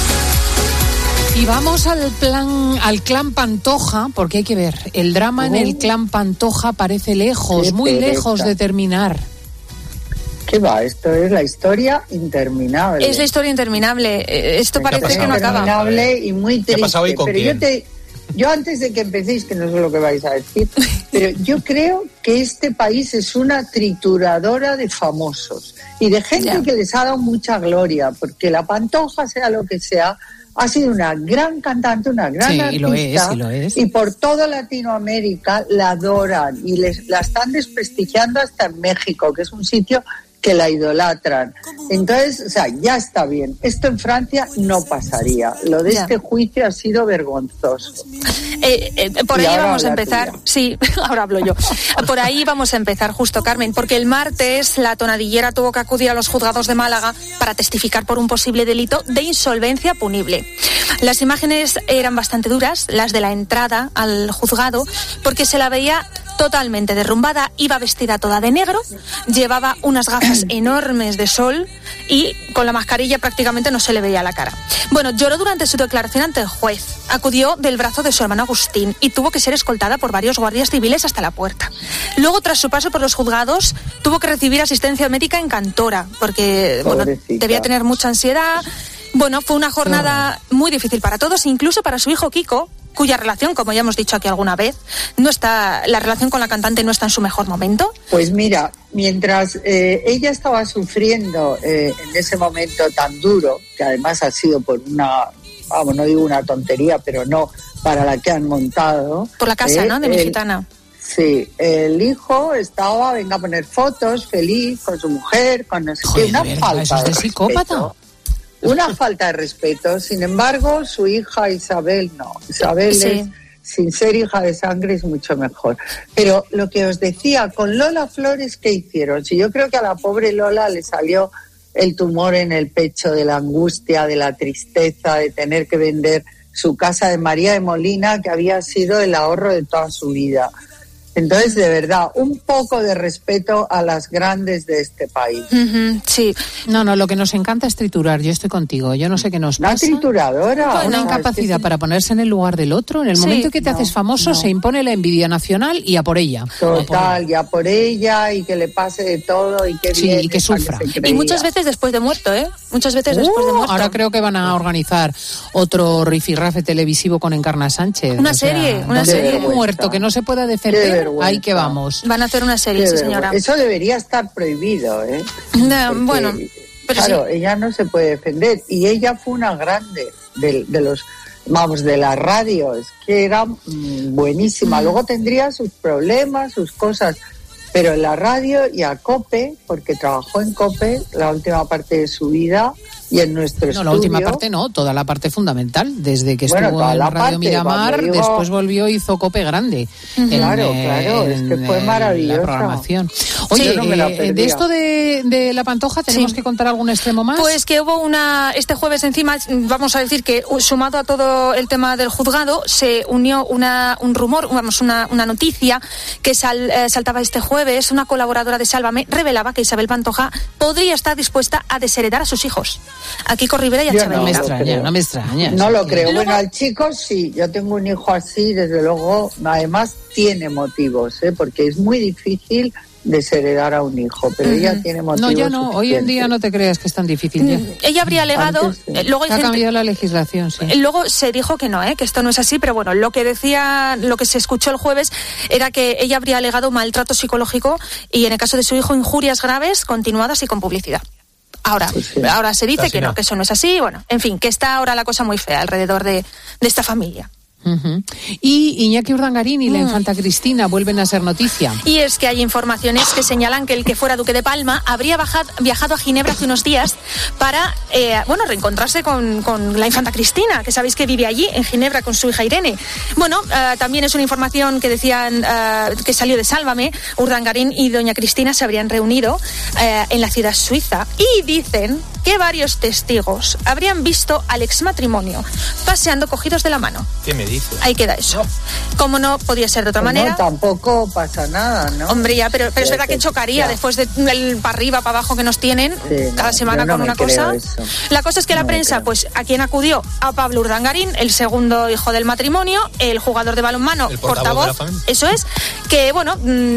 Y vamos al clan Pantoja, porque hay que ver, el drama en el clan Pantoja parece lejos, muy lejos de terminar. ¿Qué va? Esto es la historia interminable. Es la historia interminable. Esto parece que no acaba. Interminable y muy triste. ¿Qué ha pasado hoy con quién? Yo antes de que empecéis, que no sé lo que vais a decir, pero yo creo que este país es una trituradora de famosos y de gente que les ha dado mucha gloria, porque la Pantoja, sea lo que sea, ha sido una gran cantante, una gran artista, lo es. Y por toda Latinoamérica la adoran y la están desprestigiando hasta en México, que es un sitio que la idolatran. Entonces, o sea, ya está bien. Esto en Francia no pasaría. Lo de este juicio ha sido vergonzoso. Por ahí vamos a empezar. Sí, ahora hablo yo. Por ahí vamos a empezar, justo, Carmen, porque el martes la tonadillera tuvo que acudir a los juzgados de Málaga para testificar por un posible delito de insolvencia punible. Las imágenes eran bastante duras, las de la entrada al juzgado, porque se la veía totalmente derrumbada, iba vestida toda de negro, llevaba unas gafas enormes de sol y con la mascarilla prácticamente no se le veía la cara. Bueno, lloró durante su declaración ante el juez, acudió del brazo de su hermano Agustín y tuvo que ser escoltada por varios guardias civiles hasta la puerta. Luego, tras su paso por los juzgados, tuvo que recibir asistencia médica en Cantora, porque debía tener mucha ansiedad. Bueno, fue una jornada muy difícil para todos, incluso para su hijo Kiko, cuya relación, como ya hemos dicho aquí alguna vez, la relación con la cantante no está en su mejor momento. Pues mira, mientras ella estaba sufriendo en ese momento tan duro, que además ha sido por no digo una tontería, pero no para la que han montado. Por la casa, ¿no?, de mi gitana. Sí, el hijo estaba, venga a poner fotos, feliz, con su mujer, con no sé qué, una falta ¿eso es de psicópata? Una falta de respeto. Sin embargo, su hija Isabel no. Isabel es, sin ser hija de sangre, es mucho mejor. Pero lo que os decía, con Lola Flores, ¿qué hicieron? Si yo creo que a la pobre Lola le salió el tumor en el pecho de la angustia, de la tristeza, de tener que vender su casa de María de Molina, que había sido el ahorro de toda su vida. Entonces, de verdad, un poco de respeto a las grandes de este país. Sí. No, lo que nos encanta es triturar. Yo estoy contigo. Yo no sé qué nos pasa. Una trituradora. Una incapacidad para ponerse en el lugar del otro. En el momento que te haces famoso, se impone la envidia nacional y a por ella. Total, y a por ella, y que le pase de todo, y que y que sufra. Y muchas veces después de muerto, ¿eh? Muchas veces después de muerto. Ahora creo que van a organizar otro rifirrafe televisivo con Encarna Sánchez. Una serie muerto, que no se pueda defender. Ahí que vamos. Van a hacer una serie, sí, señora. Eso debería estar prohibido, ¿eh? Bueno, pero claro, ella no se puede defender. Y ella fue una grande de la radio, es que era buenísima. Luego tendría sus problemas, sus cosas, pero en la radio y a COPE, porque trabajó en COPE la última parte de su vida, y en nuestro estudio... No, la última parte no, toda la parte fundamental. Desde que estuvo en Radio Miramar, después volvió y hizo COPE grande. Claro, es que fue maravilloso. La programación. Oye, de esto de la Pantoja, ¿tenemos que contar algún extremo más? Pues que hubo este jueves encima, vamos a decir que sumado a todo el tema del juzgado, se unió un rumor, una noticia que saltaba este jueves. Una colaboradora de Sálvame revelaba que Isabel Pantoja podría estar dispuesta a desheredar a sus hijos, a Kiko Rivera y a Chabelita. No me extraña. No lo creo. Bueno, al chico sí, yo tengo un hijo así, desde luego, además tiene motivos, porque es muy difícil desheredar a un hijo, pero ella tiene motivos. No, ya no, hoy en día no te creas que es tan difícil ya. Ella habría alegado, luego ha cambiado la legislación, sí. Luego se dijo que no, que esto no es así, pero bueno, lo que se escuchó el jueves era que ella habría alegado maltrato psicológico y en el caso de su hijo injurias graves, continuadas y con publicidad. Ahora se dice que no, que eso no es así, bueno, en fin, que está ahora la cosa muy fea alrededor de esta familia. Y Iñaki Urdangarín y la infanta Cristina vuelven a ser noticia. Y es que hay informaciones que señalan que el que fuera duque de Palma habría viajado a Ginebra hace unos días para reencontrarse con la infanta Cristina, que sabéis que vive allí en Ginebra con su hija Irene. Bueno, también es una información que decían que salió de Sálvame. Urdangarín y doña Cristina se habrían reunido en la ciudad suiza y dicen que varios testigos habrían visto al exmatrimonio paseando cogidos de la mano. ¿Qué me dices? Ahí queda eso. Como no podía ser de otra manera. No, tampoco pasa nada, ¿no? Hombre, ya, pero es verdad que chocaría después del para arriba, para abajo que nos tienen cada semana con una cosa. Eso. La cosa es que la prensa, pues, ¿a quién acudió? A Pablo Urdangarín, el segundo hijo del matrimonio, el jugador de balonmano, el portavoz, eso es, que, bueno,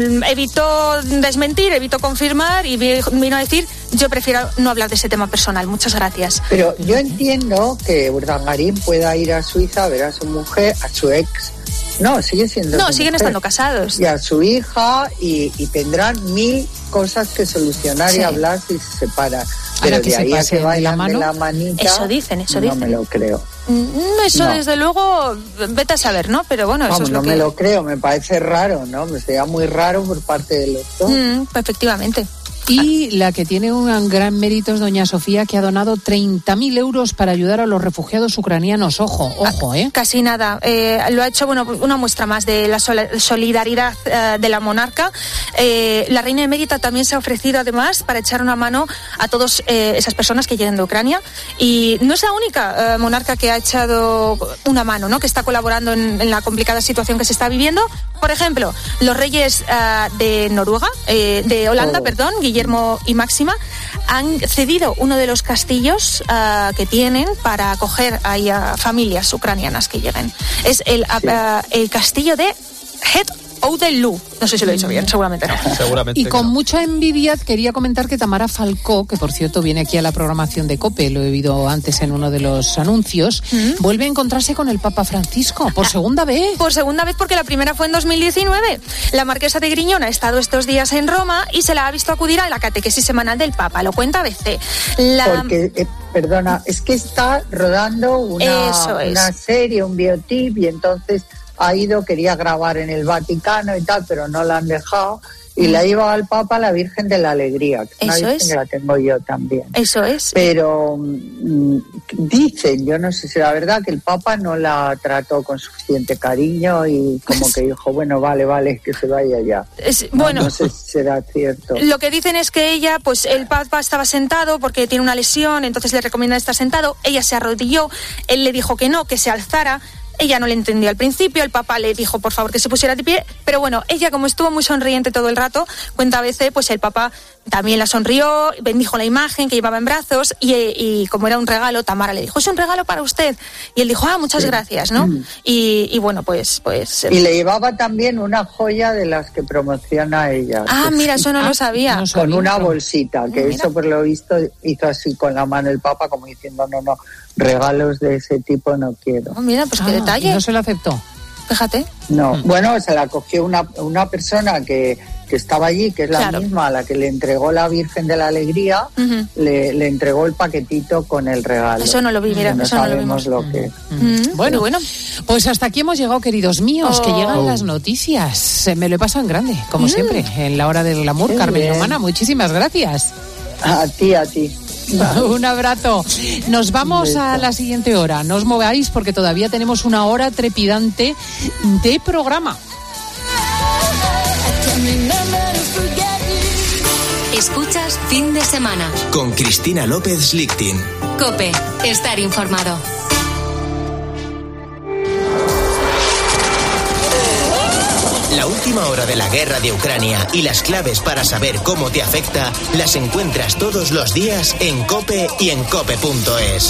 evitó desmentir, evitó confirmar y vino a decir: yo prefiero no hablar de ese tema personal, muchas gracias. Pero yo entiendo que Urdangarín pueda ir a Suiza a ver a su mujer, a su ex. No, sigue siendo. No, siguen estando casados. Y a su hija, y tendrán 1000 cosas que solucionar y hablar si se separan. Pero de ahí a que bailan de la manita. Eso dicen. No me lo creo. Eso desde luego, vete a saber, ¿no? Pero bueno, eso es lo que... No me lo creo, me parece raro, ¿no? Me sería muy raro por parte de los dos. Efectivamente. Y la que tiene un gran mérito es doña Sofía, que ha donado 30.000 euros para ayudar a los refugiados ucranianos. Ojo, Casi nada. Lo ha hecho, una muestra más de la solidaridad de la monarca. La reina emérita también se ha ofrecido, además, para echar una mano a todas esas personas que lleguen de Ucrania. Y no es la única monarca que ha echado una mano, ¿no? Que está colaborando en la complicada situación que se está viviendo. Por ejemplo, los reyes de Holanda, Guillermo y Máxima, han cedido uno de los castillos que tienen para acoger ahí a familias ucranianas que lleguen. Es el castillo de Het-Oude-Loo. No sé si lo he dicho bien, seguramente no. Seguramente y con no. mucha envidia quería comentar que Tamara Falcó, que por cierto viene aquí a la programación de COPE, lo he oído antes en uno de los anuncios, vuelve a encontrarse con el Papa Francisco por segunda vez. Por segunda vez, porque la primera fue en 2019. La marquesa de Griñón ha estado estos días en Roma y se la ha visto acudir a la catequesis semanal del Papa. Lo cuenta ABC. Porque, perdona, es que está rodando una serie, un biotip, y entonces ha ido, quería grabar en el Vaticano y tal, pero no la han dejado, Y la llevaba al Papa la Virgen de la Alegría, que es una virgen que la tengo yo también. Eso es. Pero dicen, yo no sé si la verdad, que el Papa no la trató con suficiente cariño y como que dijo, bueno, vale, que se vaya ya. Bueno, no sé si será cierto. Lo que dicen es que ella, pues el Papa estaba sentado porque tiene una lesión, entonces le recomiendan estar sentado. Ella se arrodilló, él le dijo que no, que se alzara. Ella no le entendió al principio, el Papa le dijo por favor que se pusiera de pie, pero bueno, ella como estuvo muy sonriente todo el rato, cuenta a veces, pues el Papa también la sonrió, bendijo la imagen que llevaba en brazos y como era un regalo, Tamara le dijo, es un regalo para usted. Y él dijo, muchas gracias, ¿no? Y bueno, pues... Y le llevaba también una joya de las que promociona ella. Mira, eso no lo sabía. Con una bolsita, que eso por lo visto hizo así con la mano el Papa como diciendo, no, regalos de ese tipo no quiero. Mira, pues qué detalle. No se lo aceptó. Fíjate. No, bueno, se la cogió una persona que estaba allí, que es la misma a la que le entregó la Virgen de la Alegría, le entregó el paquetito con el regalo. Eso no lo vi, mira, no eso sabemos no lo que... Bueno, pues hasta aquí hemos llegado, queridos míos, que llegan las noticias. Me lo he pasado en grande, como siempre, en la hora del glamour. Qué Carmen bien. Lomana, muchísimas gracias. A ti. Un abrazo. Nos vamos a la siguiente hora. No os mováis porque todavía tenemos una hora trepidante de programa. Escuchas Fin de Semana. Con Cristina López Lichtin. COPE. Estar informado. La última hora de la guerra de Ucrania y las claves para saber cómo te afecta las encuentras todos los días en COPE y en COPE.es.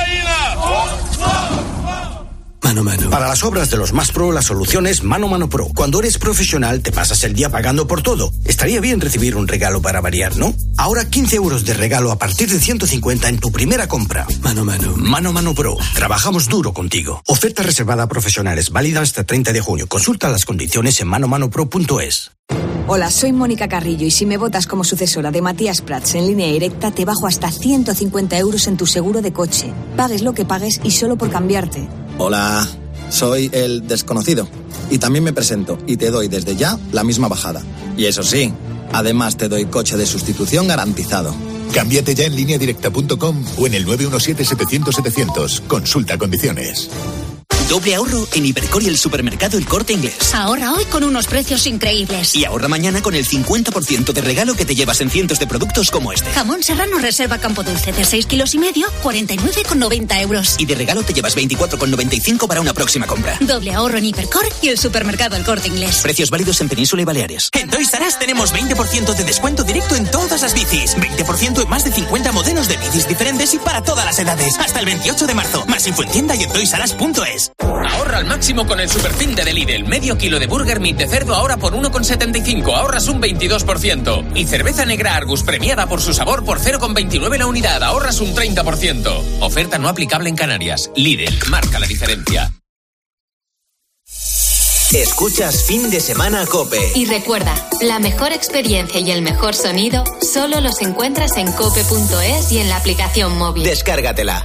Mano Mano. Para las obras de los más pro, la solución es Mano Mano Pro. Cuando eres profesional, te pasas el día pagando por todo. Estaría bien recibir un regalo para variar, ¿no? Ahora 15 euros de regalo a partir de 150 en tu primera compra. Mano Mano. Mano Mano Pro. Trabajamos duro contigo. Oferta reservada a profesionales, válida hasta 30 de junio. Consulta las condiciones en manomanopro.es. Hola, soy Mónica Carrillo y si me votas como sucesora de Matías Prats en Línea Directa, te bajo hasta 150 euros en tu seguro de coche. Pagues lo que pagues y solo por cambiarte. Hola, soy el desconocido y también me presento y te doy desde ya la misma bajada. Y eso sí, además te doy coche de sustitución garantizado. Cámbiate ya en lineadirecta.com o en el 917-700-700. Consulta condiciones. Doble ahorro en Hipercor y el supermercado El Corte Inglés. Ahorra hoy con unos precios increíbles. Y ahorra mañana con el 50% de regalo que te llevas en cientos de productos como este. Jamón serrano reserva Campo Dulce de 6,5 kilos, 49,90 euros. Y de regalo te llevas 24,95 para una próxima compra. Doble ahorro en Hipercor y el supermercado El Corte Inglés. Precios válidos en Península y Baleares. En Toys R Us tenemos 20% de descuento directo en todas las bicis. 20% en más de 50 modelos de bicis diferentes y para todas las edades. Hasta el 28 de marzo. Más info en tienda y en toysrus.es. Ahorra al máximo con el superfin de Lidl. Medio kilo de burger meat de cerdo ahora por 1,75. Ahorras un 22%. Y cerveza negra Argus premiada por su sabor por 0,29 la unidad. Ahorras un 30%. Oferta no aplicable en Canarias. Lidl, marca la diferencia. Escuchas Fin de Semana COPE. Y recuerda, la mejor experiencia y el mejor sonido solo los encuentras en cope.es y en la aplicación móvil. Descárgatela.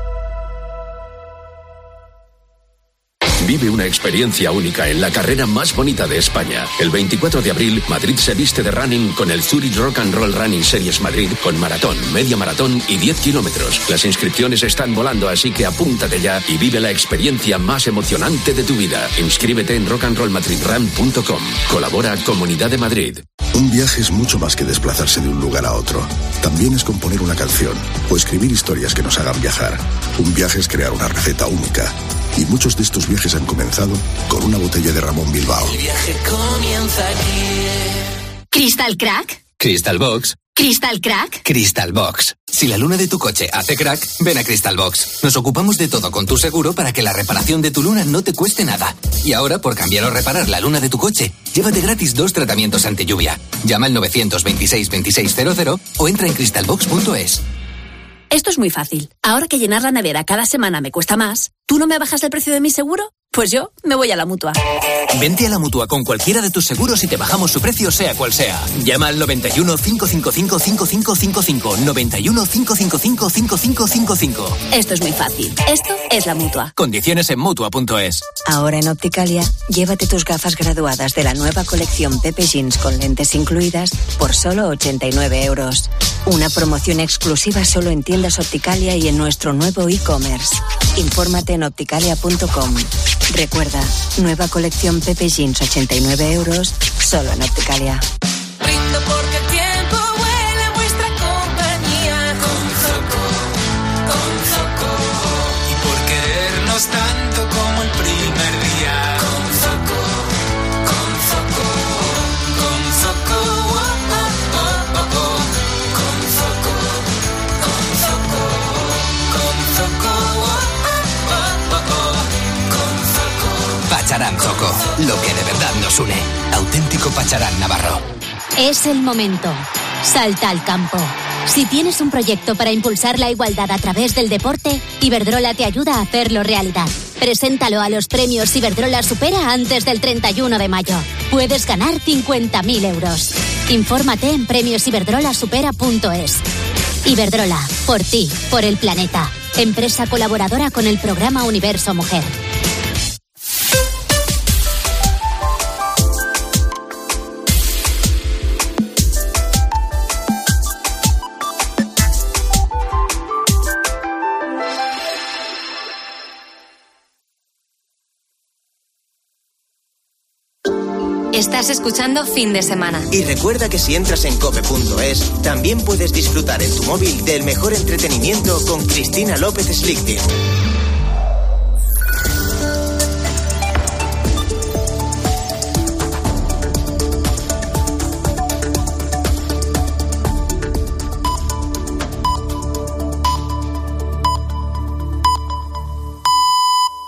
Vive una experiencia única en la carrera más bonita de España. El 24 de abril, Madrid se viste de running con el Zurich Rock and Roll Running Series Madrid con maratón, media maratón y 10 kilómetros. Las inscripciones están volando, así que apúntate ya y vive la experiencia más emocionante de tu vida. Inscríbete en rockandrollmadridrun.com. Colabora Comunidad de Madrid. Un viaje es mucho más que desplazarse de un lugar a otro. También es componer una canción o escribir historias que nos hagan viajar. Un viaje es crear una receta única. Y muchos de estos viajes han comenzado con una botella de Ramón Bilbao. El viaje comienza aquí. ¿Crystal Crack? Crystal Box. ¿Crystal Crack? Crystal Box. Si la luna de tu coche hace crack, ven a Crystal Box. Nos ocupamos de todo con tu seguro para que la reparación de tu luna no te cueste nada. Y ahora, por cambiar o reparar la luna de tu coche, llévate gratis 2 tratamientos ante lluvia. Llama al 926 2600 o entra en crystalbox.es. Esto es muy fácil. Ahora que llenar la nevera cada semana me cuesta más, ¿tú no me bajas el precio de mi seguro? Pues yo me voy a la Mutua. Vente a la Mutua con cualquiera de tus seguros y te bajamos su precio sea cual sea. Llama al 91 555 5555. 91 555 5555. Esto es muy fácil. Esto es la Mutua. Condiciones en Mutua.es. Ahora en Opticalia, llévate tus gafas graduadas de la nueva colección Pepe Jeans con lentes incluidas por solo 89 euros. Una promoción exclusiva solo en tiendas Opticalia y en nuestro nuevo e-commerce. Infórmate en opticalia.com. Recuerda, nueva colección Pepe Jeans, 89 euros, solo en Opticalia. Brindo porque el tiempo huele a vuestra compañía. Con Zoco. Y por querernos tanto como el primer día. Con Zoco. Pacharán Zoco, lo que de verdad nos une. Auténtico Pacharán Navarro. Es el momento. Salta al campo. Si tienes un proyecto para impulsar la igualdad a través del deporte, Iberdrola te ayuda a hacerlo realidad. Preséntalo a los premios Iberdrola Supera antes del 31 de mayo. Puedes ganar 50.000 euros. Infórmate en premiosiberdrolasupera.es. Iberdrola, por ti, por el planeta. Empresa colaboradora con el programa Universo Mujer. Estás escuchando Fin de Semana. Y recuerda que si entras en cope.es, también puedes disfrutar en tu móvil del mejor entretenimiento con Cristina López Slichting.